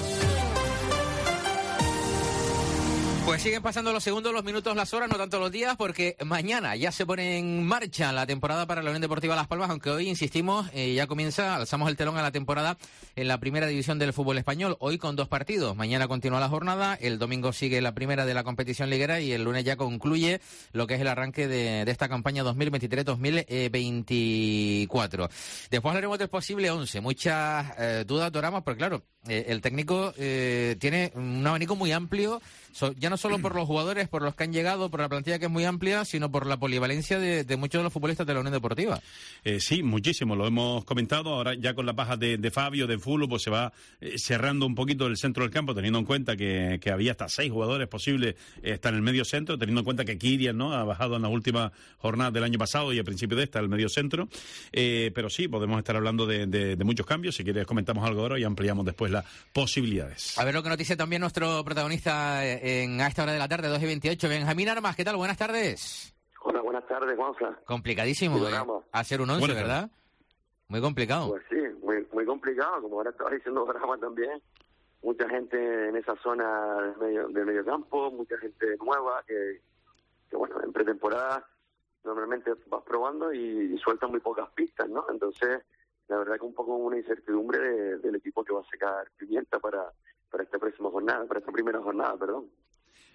Pues siguen pasando los segundos, los minutos, las horas, no tanto los días, porque mañana ya se pone en marcha la temporada para la Unión Deportiva Las Palmas, aunque hoy, insistimos, eh, ya comienza, alzamos el telón a la temporada en la primera división del fútbol español, hoy con dos partidos. Mañana continúa la jornada, el domingo sigue la primera de la competición liguera y el lunes ya concluye lo que es el arranque de, de esta campaña dos mil veintitrés dos mil veinticuatro. Después hablaremos del posible once, muchas eh, dudas, Doramos, porque claro, eh, el técnico eh, tiene un abanico muy amplio, so, ya no solo por los jugadores, por los que han llegado, por la plantilla que es muy amplia, sino por la polivalencia de, de muchos de los futbolistas de la Unión Deportiva. Eh, sí, muchísimo, lo hemos comentado, ahora ya con la baja de, de Fabio, de Fulo, pues se va eh, cerrando un poquito el centro del campo, teniendo en cuenta que, que había hasta seis jugadores posibles eh, estar en el medio centro, teniendo en cuenta que Kirian, ¿no?, ha bajado en las últimas jornadas del año pasado y al principio de esta, el medio centro, eh, pero sí, podemos estar hablando de, de, de muchos cambios, si quieres comentamos algo ahora y ampliamos después las posibilidades. A ver lo que nos dice también nuestro protagonista en a esta hora de la tarde, dos y veintiocho, Benjamín Armas, ¿qué tal? Buenas tardes. Hola, buenas tardes, Juanfra. Complicadísimo, ¿eh? Hacer un once, ¿verdad? Muy complicado. Pues sí, muy, muy complicado, como ahora estaba diciendo Brahma también. Mucha gente en esa zona del medio, del medio campo, mucha gente nueva que, que, bueno, en pretemporada normalmente vas probando y, y sueltan muy pocas pistas, ¿no? Entonces, la verdad que un poco una incertidumbre de, del equipo que va a sacar Pimienta para, para esta próxima jornada, para esta primera jornada, perdón.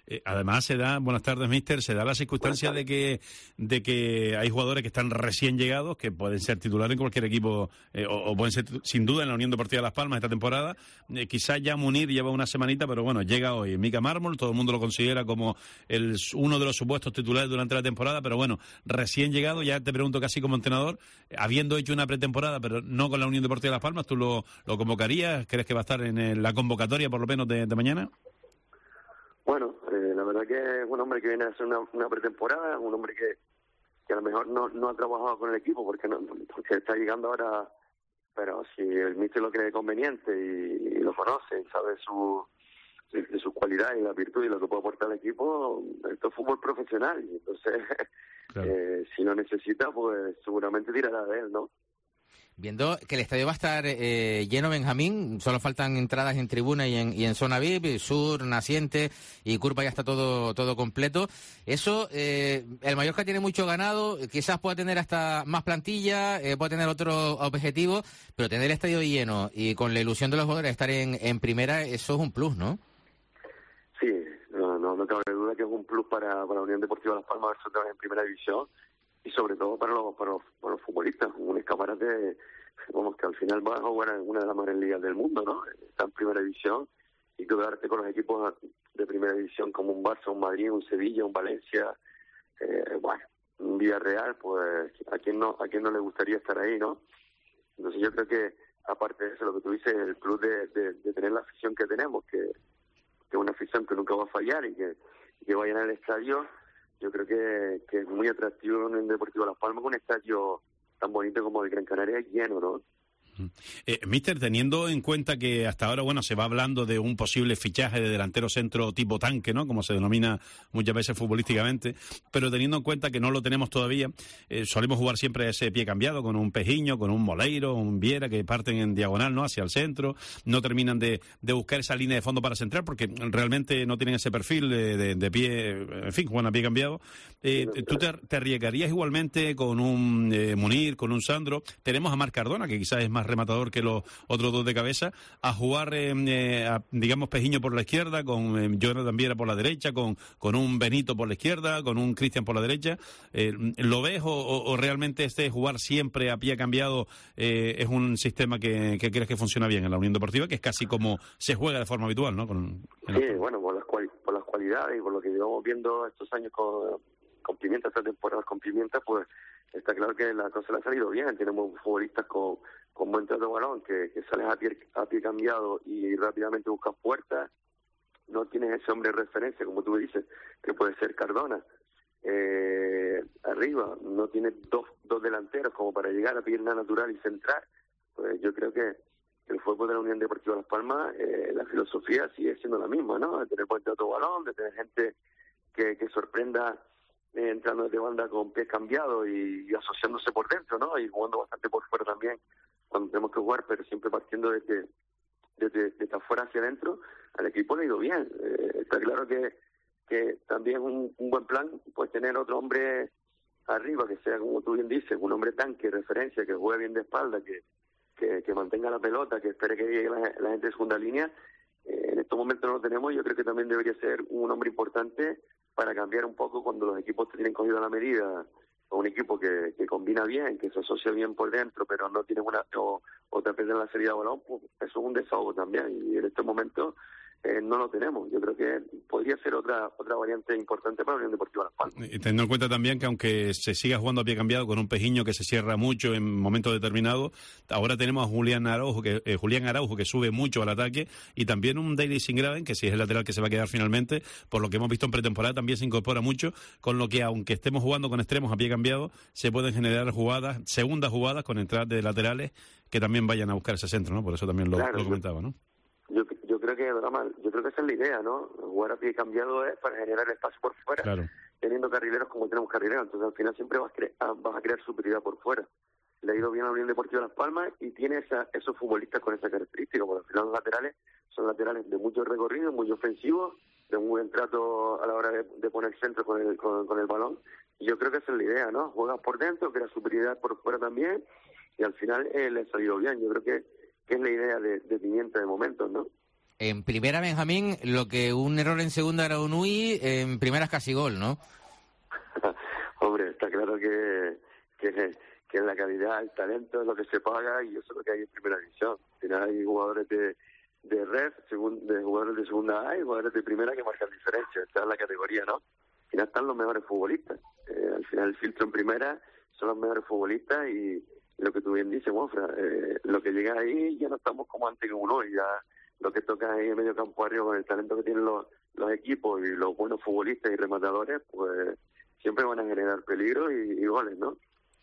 Eh, además se da, buenas tardes, mister, se da la circunstancia de que de que hay jugadores que están recién llegados, que pueden ser titulares en cualquier equipo, eh, o, o pueden ser sin duda en la Unión Deportiva Las Palmas esta temporada. Eh, quizás ya Munir lleva una semanita, pero bueno, llega hoy. Mika Mármol, todo el mundo lo considera como el uno de los supuestos titulares durante la temporada, pero bueno, recién llegado, ya te pregunto casi como entrenador, habiendo hecho una pretemporada, pero no con la Unión Deportiva Las Palmas, ¿tú lo, lo convocarías? ¿Crees que va a estar en el, la convocatoria por lo menos de, de mañana? Bueno, eh, la verdad que es un hombre que viene a hacer una, una pretemporada, un hombre que, que a lo mejor no, no ha trabajado con el equipo porque no porque está llegando ahora, pero si el míster lo cree conveniente y, y lo conoce y sabe su, de sus cualidades y la virtud y lo que puede aportar al equipo, esto es fútbol profesional, y entonces claro. eh, si lo necesita, pues seguramente tirará de él, ¿no? Viendo que el estadio va a estar eh, lleno, Benjamín, solo faltan entradas en tribuna y en, y en zona V I P, sur, naciente y curva, ya está todo todo completo. Eso, eh, el Mallorca tiene mucho ganado, quizás pueda tener hasta más plantilla, eh, pueda tener otro objetivo, pero tener el estadio lleno y con la ilusión de los jugadores de estar en, en primera, eso es un plus, ¿no? Sí, no, no, no cabe duda que es un plus para, para la Unión Deportiva Las Palmas verse otra vez en primera división. Y sobre todo para los, para los, para los futbolistas, un escaparate, vamos, que al final va a jugar en una de las mejores ligas del mundo, ¿no? Está en primera división y quedarte con los equipos de primera división como un Barça, un Madrid, un Sevilla, un Valencia, eh, bueno, un Villarreal, pues a quién no a quién no le gustaría estar ahí, ¿no? Entonces yo creo que, aparte de eso, lo que tú dices, el plus de, de, de tener la afición que tenemos, que, que es una afición que nunca va a fallar y que, y que vayan al estadio. Yo creo que, que es muy atractivo en el Deportivo Las Palmas, un estadio tan bonito como el Gran Canaria lleno, ¿no? Eh, Mister, teniendo en cuenta que hasta ahora, bueno, se va hablando de un posible fichaje de delantero centro tipo tanque, ¿no? Como se denomina muchas veces futbolísticamente, pero teniendo en cuenta que no lo tenemos todavía, eh, solemos jugar siempre ese pie cambiado con un Pejiño, con un Moleiro, un Viera, que parten en diagonal, ¿no? Hacia el centro, no terminan de, de buscar esa línea de fondo para centrar, porque realmente no tienen ese perfil de, de, de pie, en fin, juegan a pie cambiado. Eh, ¿Tú te, te arriesgarías igualmente con un eh, Munir, con un Sandro? Tenemos a Marc Cardona, que quizás es más rematador que los otros dos de cabeza, a jugar, eh, eh, a, digamos, Pejiño por la izquierda, con eh, Jonathan Viera por la derecha, con, con un Benito por la izquierda, con un Cristian por la derecha. Eh, ¿Lo ves o, o, o realmente este jugar siempre a pie cambiado eh, es un sistema que, que crees que funciona bien en la Unión Deportiva, que es casi como se juega de forma habitual, ¿no? Con, sí, el... bueno, por las, cual, por las cualidades y por lo que llevamos viendo estos años con, con Pimienta, esta temporada con Pimienta, pues está claro que la cosa le ha salido bien. Tenemos futbolistas con, con buen trato de balón, que, que sales a pie, a pie cambiado y rápidamente buscas puertas. No tienes ese hombre de referencia, como tú dices, que puede ser Cardona. Eh, arriba, no tienes dos, dos delanteros como para llegar a pierna natural y centrar. Pues yo creo que el fútbol de la Unión Deportiva Las Palmas, eh, la filosofía sigue siendo la misma, ¿no? De tener buen trato de balón, de tener gente que, que sorprenda Eh, entrando de banda con pies cambiados y, y asociándose por dentro, ¿no? Y jugando bastante por fuera también cuando tenemos que jugar, pero siempre partiendo desde, desde, desde afuera hacia adentro. Al equipo le ha ido bien. Eh, está claro que, que también es un, un buen plan, pues tener otro hombre arriba que sea, como tú bien dices, un hombre tanque, referencia, que juegue bien de espalda, que, que, que mantenga la pelota, que espere que llegue la, la gente de segunda línea. Eh, en estos momentos no lo tenemos. Yo creo que también debería ser un hombre importante para cambiar un poco cuando los equipos te tienen cogido a la medida, o un equipo que, que combina bien, que se asocia bien por dentro, pero no tiene una, o, o te pierden la salida de balón, pues eso es un desahogo también, y en este momento eh, no lo tenemos. Yo creo que podría ser otra otra variante importante para la Unión Deportiva Las Palmas. Y teniendo en cuenta también que aunque se siga jugando a pie cambiado con un Pejiño que se cierra mucho en momentos determinados, ahora tenemos a Julián Araujo que eh, Julián Araujo que sube mucho al ataque, y también un Daily Singraven, que si es el lateral que se va a quedar finalmente, por lo que hemos visto en pretemporada, también se incorpora mucho, con lo que aunque estemos jugando con extremos a pie cambiado, se pueden generar jugadas, segundas jugadas con entradas de laterales que también vayan a buscar ese centro, ¿no? Por eso también lo, claro, lo comentaba, ¿no? Yo, yo creo que Drama, yo creo que esa es la idea, ¿no? Jugar a pie cambiado es para generar espacio por fuera, claro, teniendo carrileros como tenemos carrileros. Entonces al final siempre vas a, cre- vas a crear superioridad por fuera. Le ha ido bien a la Unión Deportiva Las Palmas y tiene esa, esos futbolistas con esa característica, porque al final los laterales son laterales de mucho recorrido, muy ofensivos, de un buen trato a la hora de, de poner centro con el, con, con el balón. Y yo creo que esa es la idea, ¿no? Juegas por dentro, creas superioridad por fuera también, y al final eh, le ha salido bien. Yo creo que que es la idea de, de Pimienta de momento, ¿no? En primera, Benjamín, lo que un error en segunda era un U I, en primera es casi gol, ¿no? Hombre, está claro que, que, que en la calidad, el talento es lo que se paga y eso es lo que hay en primera división. Al final hay jugadores de, de red, segun, de jugadores de segunda A y jugadores de primera que marcan diferencia. Esta es la categoría, ¿no? Al final están los mejores futbolistas. Eh, al final el filtro en primera son los mejores futbolistas y lo que tú bien dices, Mofra, eh, lo que llega ahí ya no estamos como antes que uno y ya lo que toca ahí en medio campo arriba con el talento que tienen los, los equipos y los buenos futbolistas y rematadores, pues siempre van a generar peligro y, y goles, ¿no?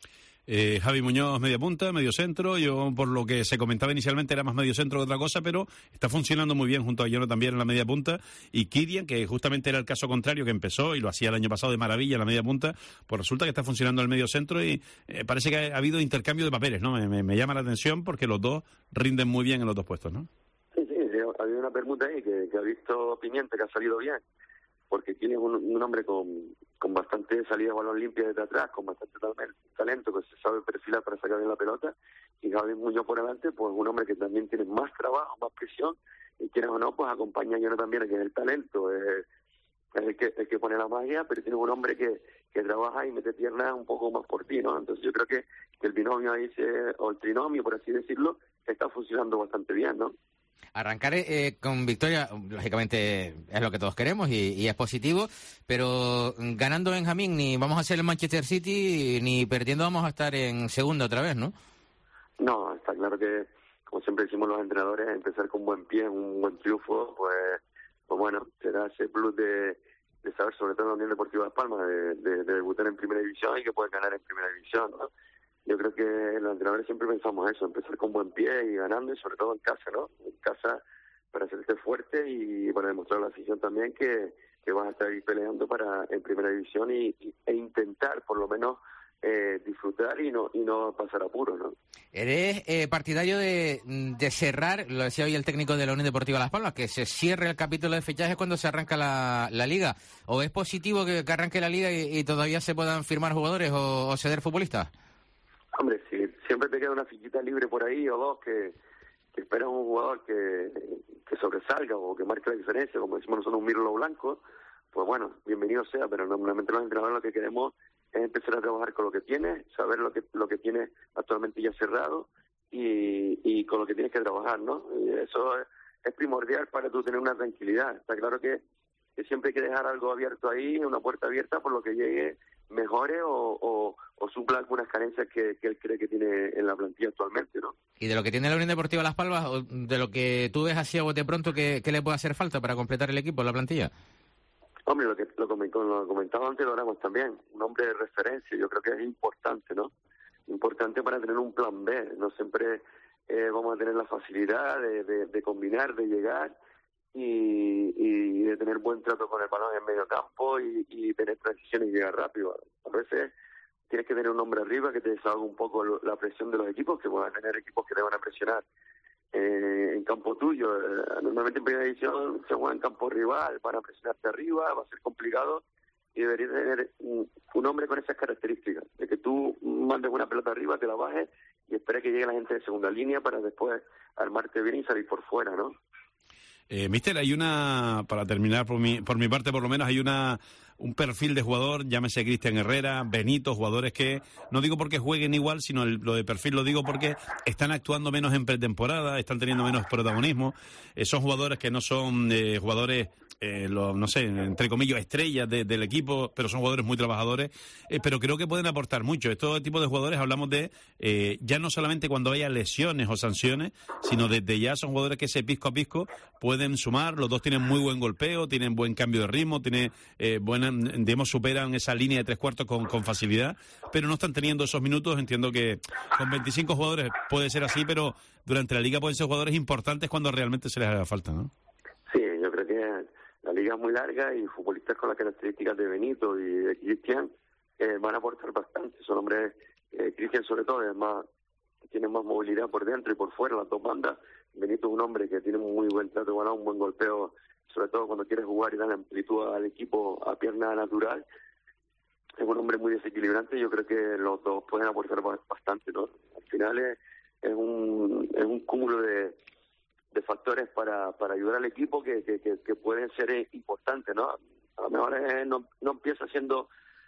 Eh, Javi Muñoz, media punta, medio centro. Yo, por lo que se comentaba inicialmente, era más medio centro que otra cosa, pero está funcionando muy bien junto a Yono también en la media punta. Y Kirian, que justamente era el caso contrario, que empezó y lo hacía el año pasado de maravilla en la media punta, pues resulta que está funcionando en el medio centro y eh, parece que ha, ha habido intercambio de papeles, ¿no? Me, me, me llama la atención porque los dos rinden muy bien en los dos puestos, ¿no? Sí, sí, ha habido una permuta ahí que, que ha visto Pimienta, que ha salido bien, porque tiene un, un hombre con, con bastante salida de balón limpia desde atrás, con bastante talento, que se sabe perfilar para sacar bien la pelota, y Javi Muñoz por delante, pues un hombre que también tiene más trabajo, más presión, y quieras o no, pues acompaña a Yono también, que es el talento, es, es el, que, el que pone la magia, pero tiene un hombre que, que trabaja y mete piernas un poco más por ti, ¿no? Entonces yo creo que, que el binomio ahí, se, o el trinomio, por así decirlo, está funcionando bastante bien, ¿no? Arrancar eh, con victoria, lógicamente es lo que todos queremos y, y es positivo, pero ganando Benjamín ni vamos a ser el Manchester City ni perdiendo vamos a estar en segunda otra vez, ¿no? No, está claro que, como siempre decimos los entrenadores, empezar con buen pie, un buen triunfo, pues, pues bueno, será ese plus de, de saber, sobre todo en la Unión Deportiva Las Palmas, de, de, de debutar en primera división y que puedes ganar en primera división, ¿no? Yo creo que los entrenadores siempre pensamos eso, empezar con buen pie y ganando, y sobre todo en casa, ¿no? En casa para hacerte fuerte y para demostrar a la afición también que, que vas a estar ahí peleando para en primera división y, y, e intentar, por lo menos, eh, disfrutar y no y no pasar apuros, ¿no? ¿Eres eh, partidario de, de cerrar, lo decía hoy el técnico de la Unión Deportiva Las Palmas, que se cierre el capítulo de fichajes cuando se arranca la, la liga? ¿O es positivo que, que arranque la liga y, y todavía se puedan firmar jugadores o, o ceder futbolistas? Hombre, si siempre te queda una fichita libre por ahí o dos que, que esperan un jugador que, que sobresalga o que marque la diferencia, como decimos nosotros, un mirlo blanco, pues bueno, bienvenido sea, pero normalmente los entrenadores lo que queremos es empezar a trabajar con lo que tienes, saber lo que lo que tienes actualmente ya cerrado y, y con lo que tienes que trabajar, ¿no? Y eso es, es primordial para tú tener una tranquilidad. Está claro que, que siempre hay que dejar algo abierto ahí, una puerta abierta por lo que llegue, mejore o, o, o supla algunas carencias que, que él cree que tiene en la plantilla actualmente, ¿no? Y de lo que tiene la Unión Deportiva Las Palmas, o de lo que tú ves así a bote pronto, ¿qué, qué le puede hacer falta para completar el equipo, la plantilla? Hombre, lo que lo, comentó, lo comentaba antes, lo haremos también, un hombre de referencia, yo creo que es importante, ¿no? Importante para tener un plan B, no siempre eh, vamos a tener la facilidad de, de, de combinar, de llegar y, y de tener buen trato con el balón en medio campo y, y tener transiciones y llegar rápido. A veces tienes que tener un hombre arriba que te deshaga un poco la presión de los equipos, que van a tener equipos que te van a presionar eh, en campo tuyo. Normalmente en primera división se juega en campo rival, van a presionarte arriba, va a ser complicado y deberías tener un, un hombre con esas características, de que tú mandes una pelota arriba, te la bajes y esperes que llegue la gente de segunda línea para después armarte bien y salir por fuera, ¿no? Eh, Mister, hay una, para terminar por mi, por mi parte por lo menos, hay una un perfil de jugador, llámese Cristian Herrera, Benito, jugadores que, no digo porque jueguen igual, sino el, lo de perfil lo digo porque están actuando menos en pretemporada, están teniendo menos protagonismo, eh, son jugadores que no son eh, jugadores, eh, lo, no sé, entre comillas, estrellas de, del equipo, pero son jugadores muy trabajadores, eh, pero creo que pueden aportar mucho. Estos tipos de jugadores hablamos de, eh, ya no solamente cuando haya lesiones o sanciones, sino desde ya son jugadores que ese pisco a pisco pueden sumar, los dos tienen muy buen golpeo, tienen buen cambio de ritmo, tienen eh, buena, digamos, superan esa línea de tres cuartos con, con facilidad, pero no están teniendo esos minutos. Entiendo que con veinticinco jugadores puede ser así, pero durante la liga pueden ser jugadores importantes cuando realmente se les haga falta, ¿no? Sí, yo creo que la liga es muy larga y futbolistas con las características de Benito y de Cristian eh, van a aportar bastante. Son hombres, eh, Cristian sobre todo, es más, tiene más movilidad por dentro y por fuera, las dos bandas. Benito es un hombre que tiene un muy buen trato de balón, un buen golpeo, sobre todo cuando quiere jugar y darle amplitud al equipo a pierna natural. Es un hombre muy desequilibrante y yo creo que los dos pueden aportar bastante, ¿no? Al final es, es un es un cúmulo de, de factores para, para ayudar al equipo que, que, que, que pueden ser eh, importantes, ¿no? A lo mejor eh, no, no empieza siendo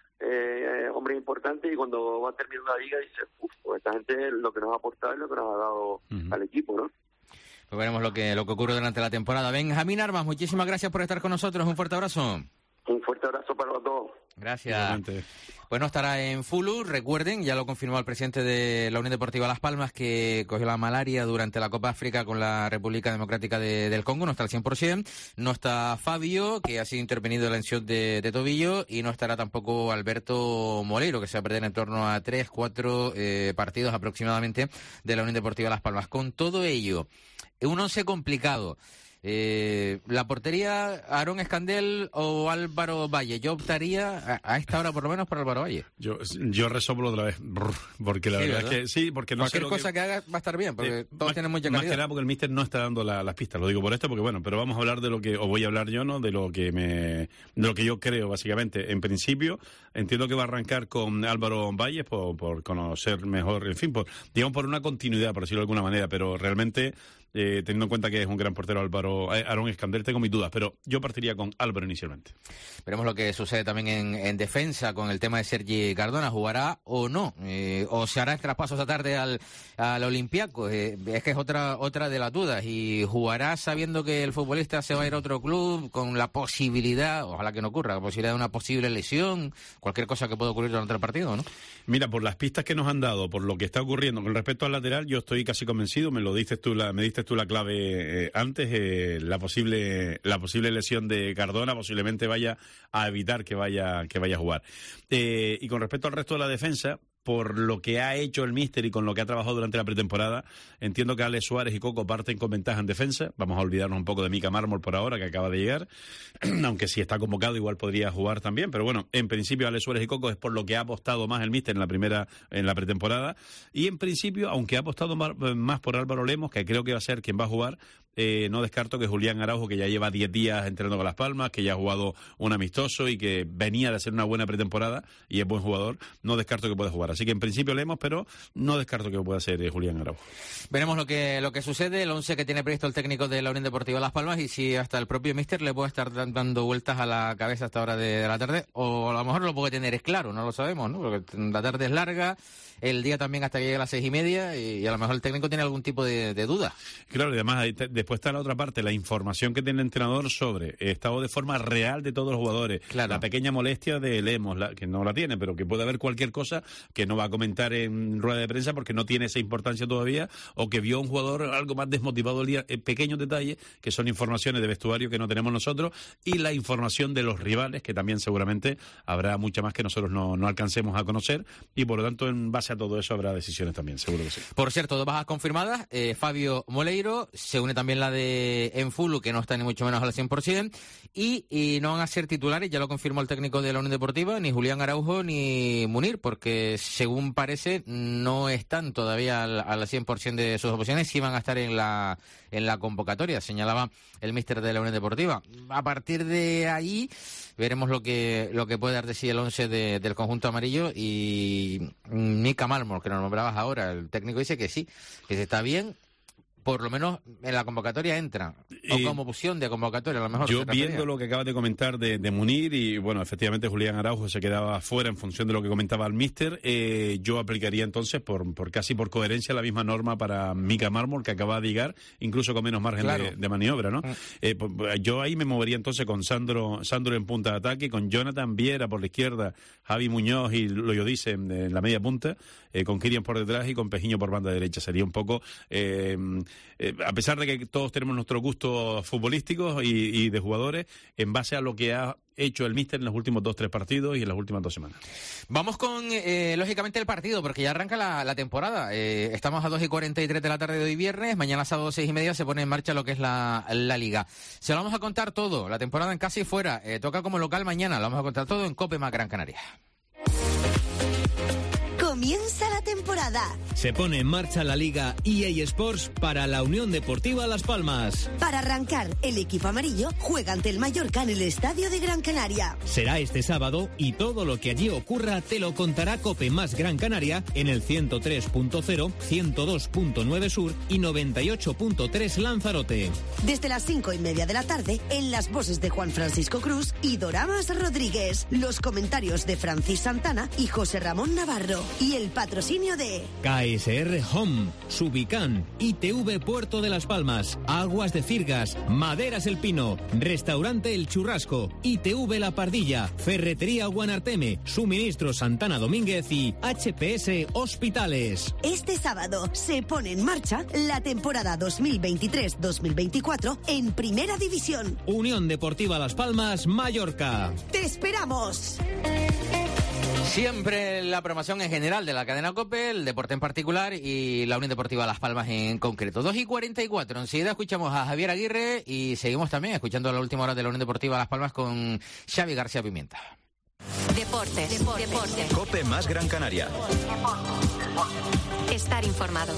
eh, hombre importante y cuando va a terminar la liga dice, uff, pues esta gente lo que nos ha aportado es lo que nos ha dado uh-huh. al equipo, ¿no? Pues veremos lo que, lo que ocurre durante la temporada. Benjamín Armas, muchísimas gracias por estar con nosotros. Un fuerte abrazo. Un fuerte abrazo para los dos. Gracias. Igualmente. Pues no estará en Fulu, recuerden, ya lo confirmó el presidente de la Unión Deportiva Las Palmas, que cogió la malaria durante la Copa África con la República Democrática de, del Congo, no está al cien por ciento, no está Fabio, que ha sido intervenido en la lesión de, de tobillo, y no estará tampoco Alberto Moleiro, que se va a perder en torno a tres, cuatro eh, partidos aproximadamente de la Unión Deportiva Las Palmas. Con todo ello, un once complicado. Eh, la portería, Aarón Escandel o Álvaro Valle. Yo optaría a, a esta hora por lo menos por Álvaro Valle. Yo yo resoplo otra vez, porque la sí, verdad ¿verdad? es que sí, porque no cualquier sé cosa que... que haga va a estar bien, porque eh, todos más, tienen mucha calidad. Más que nada porque el míster no está dando la, las pistas, lo digo por esto, porque bueno, pero vamos a hablar de lo que, o voy a hablar yo, ¿no? De lo que me, de lo que yo creo, básicamente. En principio, entiendo que va a arrancar con Álvaro Valle por, por conocer mejor, en fin, por, digamos por una continuidad, por decirlo de alguna manera, pero realmente... Eh, teniendo en cuenta que es un gran portero Álvaro eh, Aarón Escandel, tengo mis dudas, pero yo partiría con Álvaro inicialmente. Veremos lo que sucede también en, en defensa con el tema de Sergi Cardona, ¿jugará o no? Eh, ¿O se hará el traspaso esta tarde al, al Olympiacos? Eh, es que es otra otra de las dudas. ¿Y jugará sabiendo que el futbolista se va a ir a otro club con la posibilidad, ojalá que no ocurra, la posibilidad de una posible lesión, cualquier cosa que pueda ocurrir durante el partido, ¿no? Mira, por las pistas que nos han dado, por lo que está ocurriendo con respecto al lateral, yo estoy casi convencido, me lo dices tú, la, me diste tú la clave eh, antes, eh, la posible la posible lesión de Cardona posiblemente vaya a evitar que vaya que vaya a jugar. Eh, y con respecto al resto de la defensa, por lo que ha hecho el míster y con lo que ha trabajado durante la pretemporada, entiendo que Alex Suárez y Coco parten con ventaja en defensa. Vamos a olvidarnos un poco de Mika Mármol por ahora, que acaba de llegar, aunque si está convocado igual podría jugar también, pero bueno, en principio Alex Suárez y Coco es por lo que ha apostado más el míster en la primera, en la pretemporada, y en principio, aunque ha apostado más por Álvaro Lemos, que creo que va a ser quien va a jugar, Eh, no descarto que Julián Araujo, que ya lleva diez días entrenando con Las Palmas, que ya ha jugado un amistoso y que venía de hacer una buena pretemporada y es buen jugador, no descarto que pueda jugar. Así que en principio Lemos, pero no descarto que pueda ser eh, Julián Araujo. Veremos lo que lo que sucede, el once que tiene previsto el técnico de la Unión Deportiva Las Palmas, y si hasta el propio míster le puede estar dando vueltas a la cabeza hasta hora de, de la tarde, o a lo mejor lo puede tener es claro, no lo sabemos, ¿no? Porque la tarde es larga, el día también hasta que llegue a las seis y media, y, y a lo mejor el técnico tiene algún tipo de, de duda. Claro, y además ahí te, después está la otra parte, la información que tiene el entrenador sobre el estado de forma real de todos los jugadores. Claro. La pequeña molestia de Lemos, la, que no la tiene, pero que puede haber cualquier cosa que no va a comentar en rueda de prensa porque no tiene esa importancia todavía, o que vio a un jugador algo más desmotivado el día, pequeños detalles que son informaciones de vestuario que no tenemos nosotros, y la información de los rivales, que también seguramente habrá mucha más que nosotros no, no alcancemos a conocer, y por lo tanto en base a todo eso habrá decisiones también, seguro que sí. Por cierto, dos bajas confirmadas, eh, Fabio Moleiro, se une también la de Enfulu, que no está ni mucho menos al cien por ciento, y, y no van a ser titulares, ya lo confirmó el técnico de la Unión Deportiva, ni Julián Araujo ni Munir, porque según parece no están todavía al, al cien por ciento de sus opciones, sí van a estar en la en la convocatoria, señalaba el míster de la Unión Deportiva. A partir de ahí veremos lo que lo que puede dar de sí el once de, del conjunto amarillo, y Mika Mármol, que nos nombrabas ahora, el técnico dice que sí, que se está bien, por lo menos en la convocatoria entra, o y como opción de convocatoria, a lo mejor. Yo viendo lo que acabas de comentar de, de Munir, y bueno, efectivamente Julián Araujo se quedaba fuera en función de lo que comentaba el míster, eh, yo aplicaría entonces, por, por casi por coherencia, la misma norma para Mika Mármol, que acaba de llegar, incluso con menos margen claro. de, de maniobra, ¿no? Mm. Eh, pues, yo ahí me movería entonces con Sandro Sandro en punta de ataque, con Jonathan Viera por la izquierda, Javi Muñoz y Loyo Dice en, en la media punta, eh, con Kirian por detrás y con Pejiño por banda derecha. Sería un poco... Eh, Eh, a pesar de que todos tenemos nuestros gustos futbolísticos y, y de jugadores, en base a lo que ha hecho el míster en los últimos dos, tres partidos y en las últimas dos semanas. Vamos con, eh, lógicamente, el partido, porque ya arranca la, la temporada. Eh, estamos a dos y cuarenta y tres de la tarde de hoy viernes, mañana sábado seis y media se pone en marcha lo que es la, la Liga. Se lo vamos a contar todo, la temporada en casa y fuera. Eh, toca como local mañana, lo vamos a contar todo en COPE más Gran Canaria. Comienza la temporada. Se pone en marcha la Liga E A Sports para la Unión Deportiva Las Palmas. Para arrancar, el equipo amarillo juega ante el Mallorca en el Estadio de Gran Canaria. Será este sábado y todo lo que allí ocurra te lo contará COPE más Gran Canaria en el ciento tres punto cero, ciento dos punto nueve Sur y noventa y ocho punto tres Lanzarote. Desde las cinco y media de la tarde, en las voces de Juan Francisco Cruz y Doramas Rodríguez, los comentarios de Francis Santana y José Ramón Navarro y el patrocinio de K S R Home, Subican, I T V Puerto de Las Palmas, Aguas de Firgas, Maderas El Pino, Restaurante El Churrasco, I T V La Pardilla, Ferretería Guanarteme, Suministro Santana Domínguez y H P S Hospitales. Este sábado se pone en marcha la temporada dos mil veintitrés dos mil veinticuatro en Primera División. Unión Deportiva Las Palmas, Mallorca. ¡Te esperamos! Siempre la promoción en general de la cadena COPE, el deporte en particular y la Unión Deportiva Las Palmas en concreto. dos y cuarenta y cuatro, enseguida escuchamos a Javier Aguirre y seguimos también escuchando la última hora de la Unión Deportiva Las Palmas con Xavi García Pimienta. Deportes, deportes, deportes. COPE más Gran Canaria. Estar informado.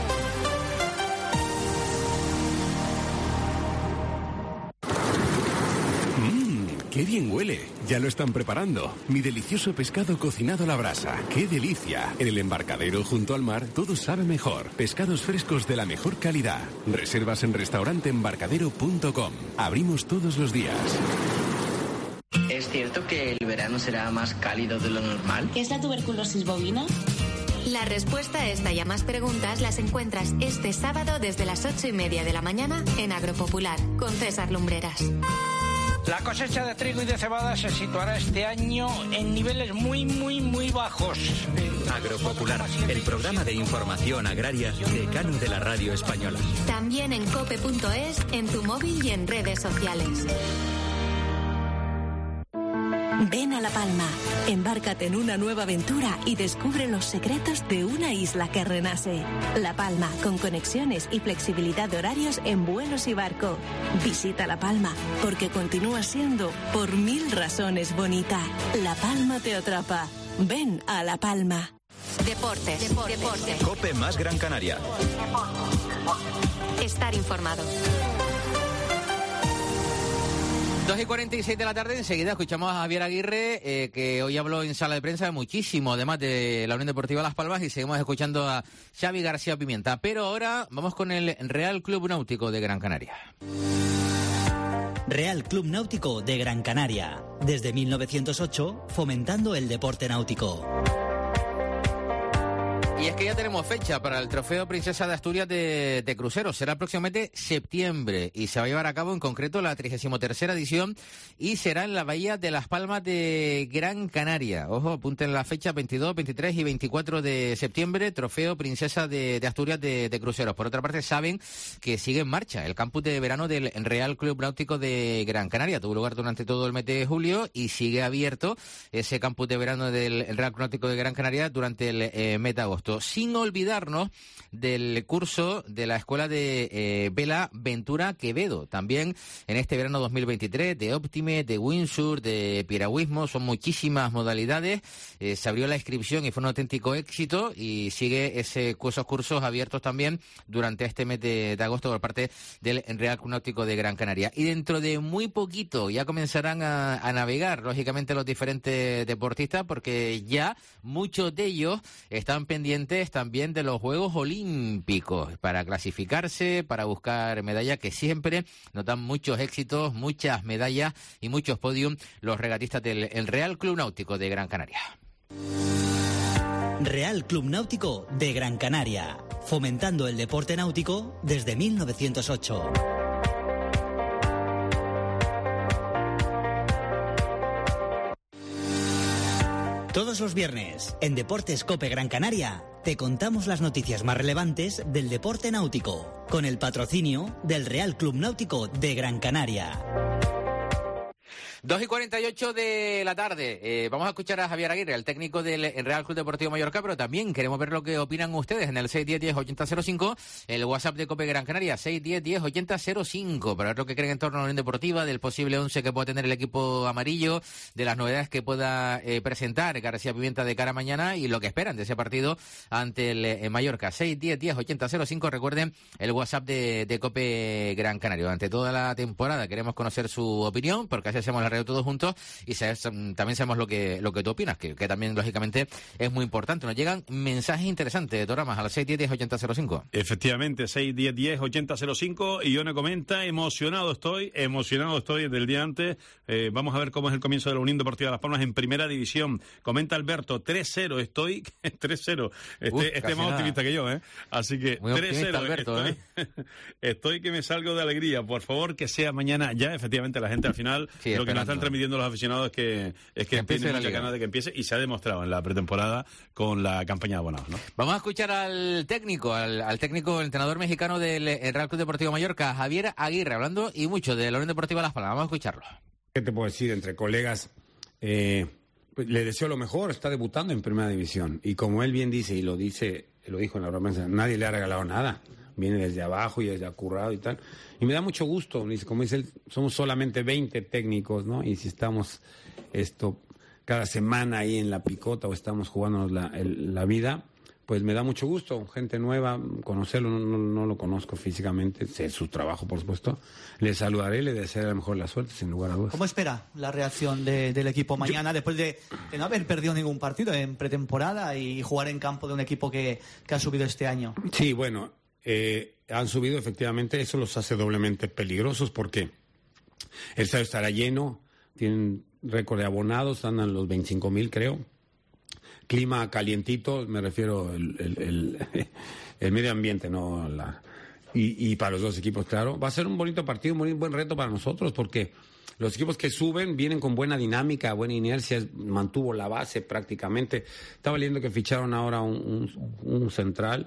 ¡Qué bien huele! Ya lo están preparando. Mi delicioso pescado cocinado a la brasa. ¡Qué delicia! En el embarcadero junto al mar todo sabe mejor. Pescados frescos de la mejor calidad. Reservas en restaurante embarcadero punto com. Abrimos todos los días. ¿Es cierto que el verano será más cálido de lo normal? ¿Qué es la tuberculosis bovina? La respuesta a esta y a más preguntas las encuentras este sábado desde las ocho y media de la mañana en Agropopular con César Lumbreras. La cosecha de trigo y de cebada se situará este año en niveles muy, muy, muy bajos. Agropopular, el programa de información agraria decano de la radio española. También en cope punto es, en tu móvil y en redes sociales. Ven a La Palma, embárcate en una nueva aventura y descubre los secretos de una isla que renace. La Palma, con conexiones y flexibilidad de horarios en vuelos y barco. Visita La Palma, porque continúa siendo, por mil razones, bonita. La Palma te atrapa. Ven a La Palma. Deportes, deportes, deportes. COPE más Gran Canaria. Estar informado. dos y cuarenta y seis de la tarde, enseguida escuchamos a Javier Aguirre, eh, que hoy habló en sala de prensa muchísimo, además de la Unión Deportiva Las Palmas, y seguimos escuchando a Xavi García Pimienta. Pero ahora vamos con el Real Club Náutico de Gran Canaria. Real Club Náutico de Gran Canaria. Desde mil novecientos ocho, fomentando el deporte náutico. Y es que ya tenemos fecha para el Trofeo Princesa de Asturias de, de cruceros. Será próximamente septiembre y se va a llevar a cabo en concreto la trigésima tercera edición y será en la Bahía de Las Palmas de Gran Canaria. Ojo, apunten la fecha veintidós, veintitrés y veinticuatro de septiembre, Trofeo Princesa de, de Asturias de, de cruceros. Por otra parte, saben que sigue en marcha el campus de verano del Real Club Náutico de Gran Canaria. Tuvo lugar durante todo el mes de julio y sigue abierto ese campus de verano del Real Club Náutico de Gran Canaria durante el eh, mes de agosto. Sin olvidarnos del curso de la Escuela de eh, Vela Ventura Quevedo, también en este verano dos mil veintitrés, de Optime, de windsurf, de piragüismo, son muchísimas modalidades. Eh, se abrió la inscripción y fue un auténtico éxito y sigue ese, esos cursos abiertos también durante este mes de, de agosto por parte del Real Club Náutico de Gran Canaria. Y dentro de muy poquito ya comenzarán a, a navegar, lógicamente, los diferentes deportistas, porque ya muchos de ellos están pendientes también de los Juegos Olímpicos para clasificarse, para buscar medallas, que siempre nos dan muchos éxitos, muchas medallas y muchos podiums los regatistas del el Real Club Náutico de Gran Canaria. Real Club Náutico de Gran Canaria, fomentando el deporte náutico desde mil novecientos ocho. Todos los viernes, en Deportes COPE Gran Canaria, te contamos las noticias más relevantes del deporte náutico, con el patrocinio del Real Club Náutico de Gran Canaria. dos y cuarenta y ocho de la tarde. Eh, vamos a escuchar a Javier Aguirre, el técnico del Real Club Deportivo Mallorca, pero también queremos ver lo que opinan ustedes en el seis diez diez ochenta cero cinco, el WhatsApp de Cope Gran Canaria, seis diez diez ochenta cero cinco, para ver lo que creen en torno a la Unión Deportiva, del posible once que pueda tener el equipo amarillo, de las novedades que pueda eh, presentar García Pimienta de cara a mañana y lo que esperan de ese partido ante el eh, Mallorca. seis diez diez ochenta cero cinco, recuerden el WhatsApp de, de Cope Gran Canaria. Durante toda la temporada queremos conocer su opinión, porque así hacemos la radio todos juntos y sabes, también sabemos lo que lo que tú opinas, que, que también lógicamente es muy importante. Nos llegan mensajes interesantes de Toramas al seis diez diez ochenta cero cinco. Efectivamente, seis diez diez ochenta cero cinco, y Ione comenta: emocionado estoy, emocionado estoy desde el día antes. Eh, vamos a ver cómo es el comienzo de la Unión Deportiva Las Palmas en primera división. Comenta Alberto: tres cero estoy, tres cero. Este, Uf, este es más optimista nada que yo, ¿eh? Así que muy tres cero. Alberto, estoy, ¿eh? estoy que me salgo de alegría. Por favor, que sea mañana ya. Efectivamente, la gente al final, sí, lo que nos están transmitiendo los aficionados es que, es que, que tiene mucha ganas de que empiece, y se ha demostrado en la pretemporada con la campaña de abonados, ¿no? Vamos a escuchar al técnico, al, al técnico, el entrenador mexicano del Real Club Deportivo Mallorca, Javier Aguirre, hablando y mucho de la Unión Deportiva Las Palmas. Vamos a escucharlo. ¿Qué te puedo decir? Entre colegas, eh, le deseo lo mejor, está debutando en primera división, y como él bien dice, y lo dice, lo dijo en la broma, nadie le ha regalado nada. Viene desde abajo y desde acurrado y tal. Y me da mucho gusto, como dice él, somos solamente veinte técnicos, ¿no? Y si estamos esto cada semana ahí en la picota o estamos jugándonos la, el, la vida, pues me da mucho gusto. Gente nueva, conocerlo, no, no, no lo conozco físicamente, sé su trabajo, por supuesto. Le saludaré, le desearé a lo mejor la suerte, sin lugar a dudas. ¿Cómo espera la reacción de, del equipo mañana, Yo... después de, de no haber perdido ningún partido en pretemporada y jugar en campo de un equipo que, que ha subido este año? Sí, bueno... Eh, han subido, efectivamente, eso los hace doblemente peligrosos porque el estadio estará lleno, tienen récord de abonados, andan los veinticinco mil, creo. Clima calientito, me refiero el, el, el, el medio ambiente, no la, y, y para los dos equipos, claro. Va a ser un bonito partido, un muy buen reto para nosotros porque los equipos que suben vienen con buena dinámica, buena inercia, mantuvo la base prácticamente. Estaba leyendo que ficharon ahora un, un, un central.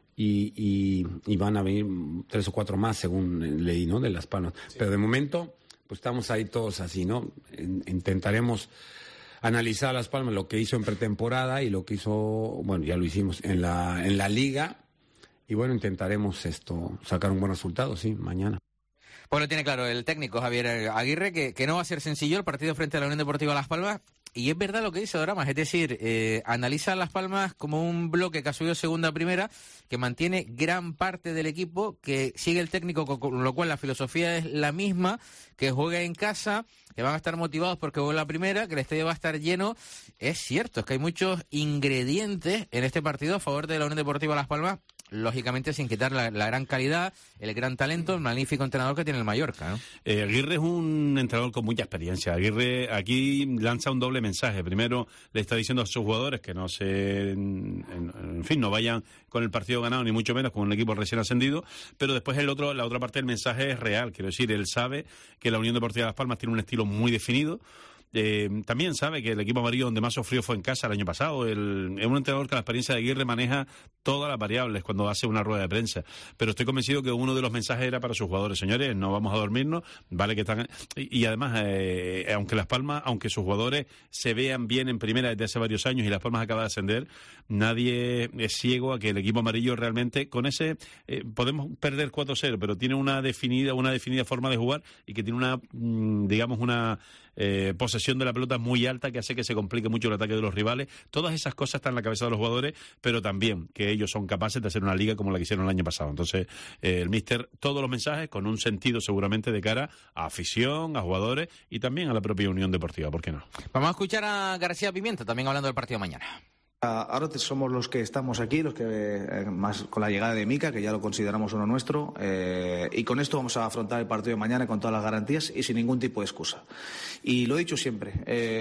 Y, y, y van a venir tres o cuatro más, según leí, ¿no? De Las Palmas. Sí. Pero de momento, pues estamos ahí todos así, ¿no? Intentaremos analizar a Las Palmas lo que hizo en pretemporada y lo que hizo, bueno, ya lo hicimos en la, en la liga. Y bueno, intentaremos esto, sacar un buen resultado, sí, mañana. Pues lo tiene claro el técnico Javier Aguirre, que, que no va a ser sencillo el partido frente a la Unión Deportiva Las Palmas. Y es verdad lo que dice Doramas, es decir, eh, analiza a Las Palmas como un bloque que ha subido segunda a primera, que mantiene gran parte del equipo, que sigue el técnico, con lo cual la filosofía es la misma, que juega en casa, que van a estar motivados porque juega la primera, que el estadio va a estar lleno. Es cierto, es que hay muchos ingredientes en este partido a favor de la Unión Deportiva Las Palmas, lógicamente sin quitar la, la gran calidad, el gran talento, el magnífico entrenador que tiene el Mallorca, ¿no? Eh, Aguirre es un entrenador con mucha experiencia. Aguirre aquí lanza un doble mensaje. Primero le está diciendo a sus jugadores que no se, en, en fin, no vayan con el partido ganado, ni mucho menos con un equipo recién ascendido, pero después el otro, la otra parte del mensaje es real. Quiero decir, él sabe que la Unión Deportiva Las Palmas tiene un estilo muy definido. Eh, también sabe que el equipo amarillo donde más sufrió fue en casa el año pasado. El, es un entrenador que la experiencia de Aguirre maneja todas las variables cuando hace una rueda de prensa. Pero estoy convencido que uno de los mensajes era para sus jugadores. Señores, no vamos a dormirnos, vale que están... Y, y además, eh, aunque Las Palmas, aunque sus jugadores se vean bien en primera desde hace varios años y Las Palmas acaba de ascender, nadie es ciego a que el equipo amarillo realmente, con ese, eh, podemos perder cuatro cero, pero tiene una definida, una definida forma de jugar y que tiene una, mm, digamos, una... Eh, posesión de la pelota muy alta que hace que se complique mucho el ataque de los rivales. Todas esas cosas están en la cabeza de los jugadores, pero también que ellos son capaces de hacer una liga como la que hicieron el año pasado. Entonces, eh, el míster, todos los mensajes con un sentido seguramente de cara a afición, a jugadores y también a la propia Unión Deportiva, ¿por qué no? Vamos a escuchar a García Pimienta también hablando del partido mañana. Ahora somos los que estamos aquí, los que eh, más con la llegada de Mica, que ya lo consideramos uno nuestro, eh, y con esto vamos a afrontar el partido de mañana con todas las garantías y sin ningún tipo de excusa. Y lo he dicho siempre, eh,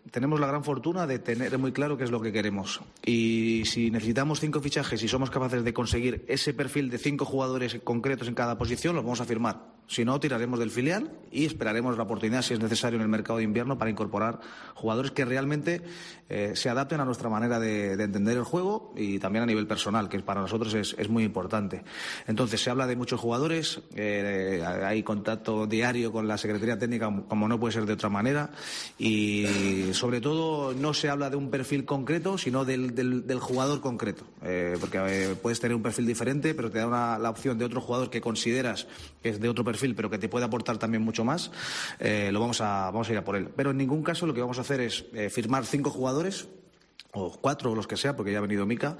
tenemos la gran fortuna de tener muy claro qué es lo que queremos. Y si necesitamos cinco fichajes y somos capaces de conseguir ese perfil de cinco jugadores concretos en cada posición, los vamos a firmar. Si no, tiraremos del filial y esperaremos la oportunidad, si es necesario, en el mercado de invierno para incorporar jugadores que realmente eh, se adapten a nuestra manera de, de entender el juego y también a nivel personal, que para nosotros es, es muy importante. Entonces, se habla de muchos jugadores, eh, hay contacto diario con la Secretaría Técnica, como no puede ser de otra manera, y sobre todo no se habla de un perfil concreto, sino del, del, del jugador concreto, eh, porque eh, puedes tener un perfil diferente, pero te da una, la opción de otro jugador que consideras que es de otro perfil, pero que te puede aportar también mucho más, eh, lo vamos a, vamos a ir a por él. Pero en ningún caso lo que vamos a hacer es eh, firmar cinco jugadores, o cuatro, o los que sea, porque ya ha venido Mica,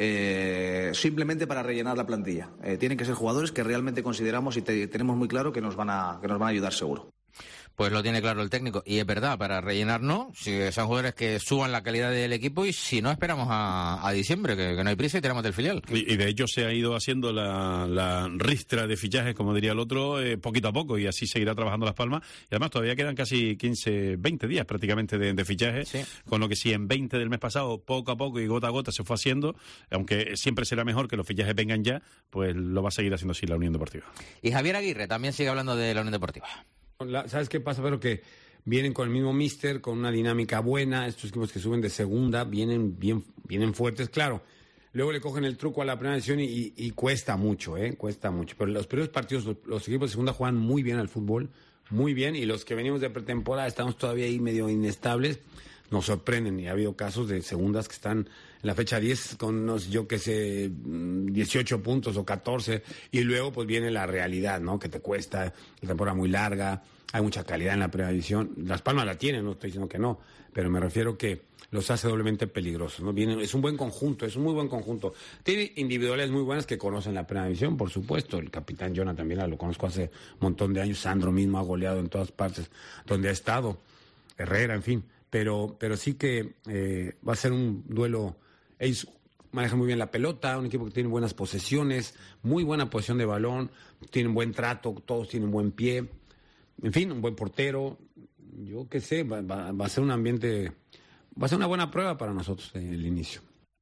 eh, simplemente para rellenar la plantilla. Eh, tienen que ser jugadores que realmente consideramos y te, tenemos muy claro que nos van a, que nos van a ayudar seguro. Pues lo tiene claro el técnico. Y es verdad, para rellenar no, si son jugadores que suban la calidad del equipo, y si no, esperamos a, a diciembre, que, que no hay prisa y tenemos del filial. Y, y de hecho se ha ido haciendo la, la ristra de fichajes, como diría el otro, eh, poquito a poco, y así seguirá trabajando Las Palmas. Y además todavía quedan casi quince, veinte días prácticamente de, de fichajes, sí. Con lo que si en veinte del mes pasado, poco a poco y gota a gota se fue haciendo, aunque siempre será mejor que los fichajes vengan ya, pues lo va a seguir haciendo así la Unión Deportiva. Y Javier Aguirre también sigue hablando de la Unión Deportiva. La, ¿Sabes qué pasa? Pero que vienen con el mismo míster, con una dinámica buena. Estos equipos que suben de segunda vienen bien, vienen fuertes, claro. Luego le cogen el truco a la primera división y, y, y cuesta mucho, ¿eh? Cuesta mucho. Pero los primeros partidos, los, los equipos de segunda juegan muy bien al fútbol, muy bien. Y los que venimos de pretemporada, estamos todavía ahí medio inestables, nos sorprenden. Y ha habido casos de segundas que están en la fecha diez con unos, yo qué sé, dieciocho puntos o catorce, y luego pues viene la realidad, ¿no? Que te cuesta, la temporada muy larga, hay mucha calidad en la primera división. Las Palmas la tienen, no estoy diciendo que no, pero me refiero que los hace doblemente peligrosos, ¿no? Vienen, es un buen conjunto, es un muy buen conjunto. Tiene individuales muy buenas que conocen la primera división, por supuesto. El capitán Jonathan también lo conozco hace un montón de años. Sandro mismo ha goleado en todas partes donde ha estado. Herrera, en fin. Pero, pero sí que eh, va a ser un duelo. Ellos manejan muy bien la pelota, un equipo que tiene buenas posesiones, muy buena posición de balón, tienen buen trato, todos tienen buen pie, en fin, un buen portero. Yo qué sé, va, va, va a ser un ambiente, va a ser una buena prueba para nosotros en el inicio.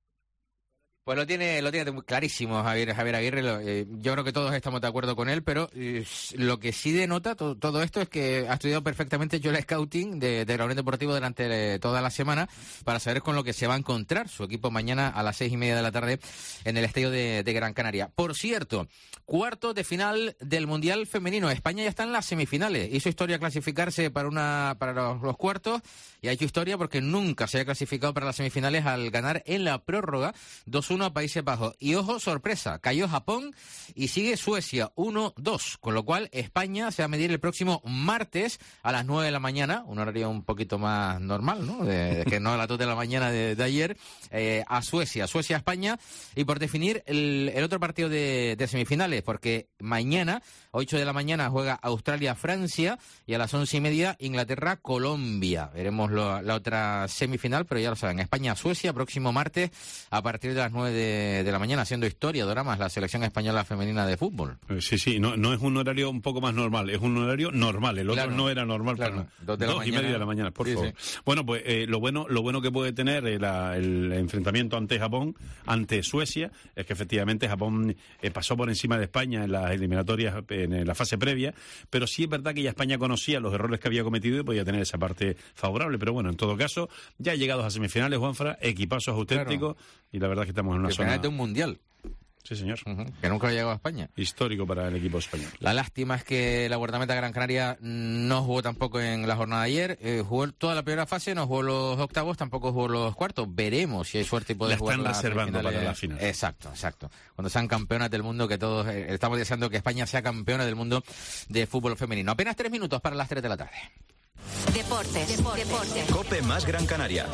Pues lo tiene, lo tiene clarísimo Javier, Javier Aguirre. Lo, eh, yo creo que todos estamos de acuerdo con él, pero eh, lo que sí denota to, todo esto es que ha estudiado perfectamente yo el scouting de, de la Unión Deportiva durante de toda la semana para saber con lo que se va a encontrar su equipo mañana a las seis y media de la tarde en el estadio de, de Gran Canaria. Por cierto, cuartos de final del Mundial Femenino. España ya está en las semifinales. Hizo historia clasificarse para una para los, los cuartos, y ha hecho historia porque nunca se había clasificado para las semifinales al ganar en la prórroga dos uno a Países Bajos. Y ojo, sorpresa, cayó Japón y sigue Suecia uno dos, con lo cual España se va a medir el próximo martes a las nueve de la mañana, un horario un poquito más normal, ¿no? De, de que no a las dos de la mañana de, de ayer, eh, a Suecia, Suecia-España, y por definir el, el otro partido de, de semifinales, porque mañana, ocho de la mañana, juega Australia-Francia, y a las once y media Inglaterra-Colombia. Veremos lo, la otra semifinal, pero ya lo saben, España-Suecia, próximo martes a partir de las nueve de, de la mañana, haciendo historia, dramas, la selección española femenina de fútbol. Sí, sí, no, no es un horario un poco más normal, es un horario normal, el otro claro, no era normal, claro, para dos, de la dos mañana, y media de la mañana, por sí, favor. Sí. Bueno, pues eh, lo bueno lo bueno que puede tener el, el enfrentamiento ante Japón, ante Suecia, es que efectivamente Japón eh, pasó por encima de España en las eliminatorias, en la fase previa, pero sí es verdad que ya España conocía los errores que había cometido y podía tener esa parte favorable, pero bueno, en todo caso, ya llegados a semifinales, Juanfra, equipazos auténticos, claro, y la verdad es que estamos en una zona de un mundial. Sí, señor. Uh-huh. Que nunca ha llegado a España. Histórico para el equipo español. La lástima es que la guardameta Gran Canaria no jugó tampoco en la jornada de ayer. Eh, jugó toda la primera fase, no jugó los octavos, tampoco jugó los cuartos. Veremos si hay suerte y puede la jugar están la reservando para la final. Exacto, exacto. Cuando sean campeonas del mundo, que todos eh, estamos deseando que España sea campeona del mundo de fútbol femenino. Apenas tres minutos para las tres de la tarde. Deportes. Deportes. Deportes. COPE más Gran Canaria.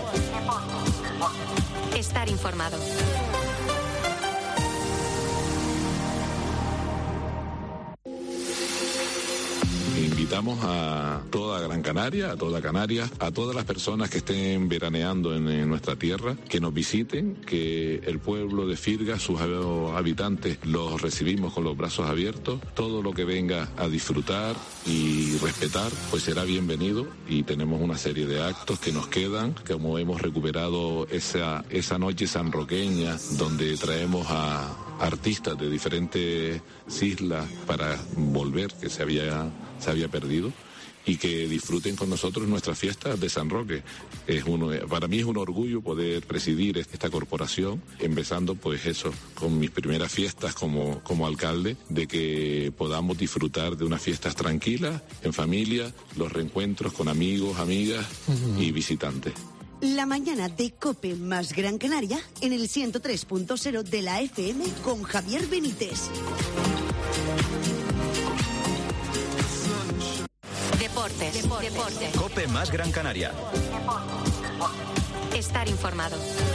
Estar informado. invitamos a toda Gran Canaria, a toda Canarias, a todas las personas que estén veraneando en, en nuestra tierra, que nos visiten, que el pueblo de Firgas, sus habitantes, los recibimos con los brazos abiertos. Todo lo que venga a disfrutar y respetar, pues será bienvenido, y tenemos una serie de actos que nos quedan, como hemos recuperado esa, esa noche sanroqueña, donde traemos a artistas de diferentes islas para volver, que se había, se había perdido, y que disfruten con nosotros nuestras fiestas de San Roque. Es uno, para mí es un orgullo poder presidir esta corporación, empezando pues eso, con mis primeras fiestas como, como alcalde, de que podamos disfrutar de unas fiestas tranquilas, en familia, los reencuentros con amigos, amigas uh-huh. y visitantes. La mañana de COPE más Gran Canaria en el ciento tres punto cero de la F M con Javier Benítez. Deportes. Deportes. Deportes. COPE más Gran Canaria. Estar informado.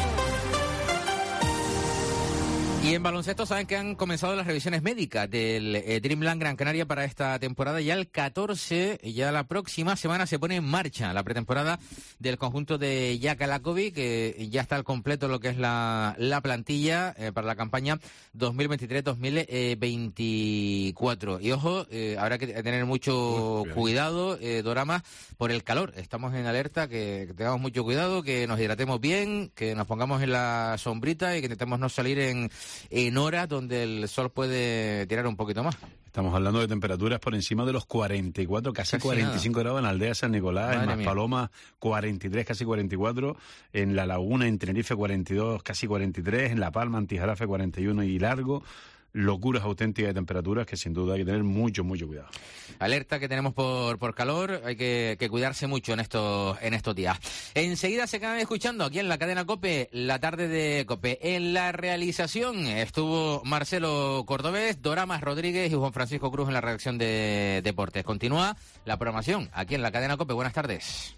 Y en baloncesto saben que han comenzado las revisiones médicas del eh, Dreamland Gran Canaria para esta temporada. Ya el catorce, ya la próxima semana se pone en marcha la pretemporada del conjunto de Jaka Lakovic, que ya está al completo lo que es la, la plantilla eh, para la campaña dos mil veintitrés dos mil veinticuatro. Y ojo, eh, habrá que tener mucho Uy, cuidado, eh, Dorama, por el calor. Estamos en alerta, que, que tengamos mucho cuidado, que nos hidratemos bien, que nos pongamos en la sombrita y que intentemos no salir en en horas donde el sol puede tirar un poquito más. Estamos hablando de temperaturas por encima de los cuarenta y cuatro, casi, casi cuarenta y cinco nada. Grados en la aldea San Nicolás, Madre en Maspalomas cuarenta y tres, casi cuarenta y cuatro, en La Laguna, en Tenerife cuarenta y dos, casi cuarenta y tres, en La Palma, en Tijarafe cuarenta y uno y largo. Locuras auténticas de temperaturas que sin duda hay que tener mucho, mucho cuidado. Alerta que tenemos por, por calor, hay que, que cuidarse mucho en estos, en estos días. Enseguida se quedan escuchando aquí en la cadena COPE, la tarde de COPE. En la realización estuvo Marcelo Cordobés, Doramas Rodríguez y Juan Francisco Cruz en la redacción de Deportes. Continúa la programación aquí en la cadena COPE. Buenas tardes.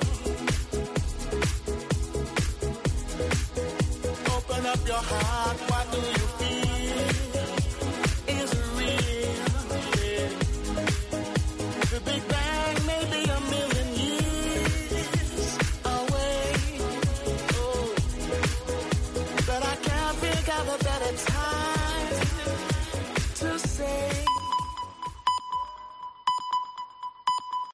Open up your heart.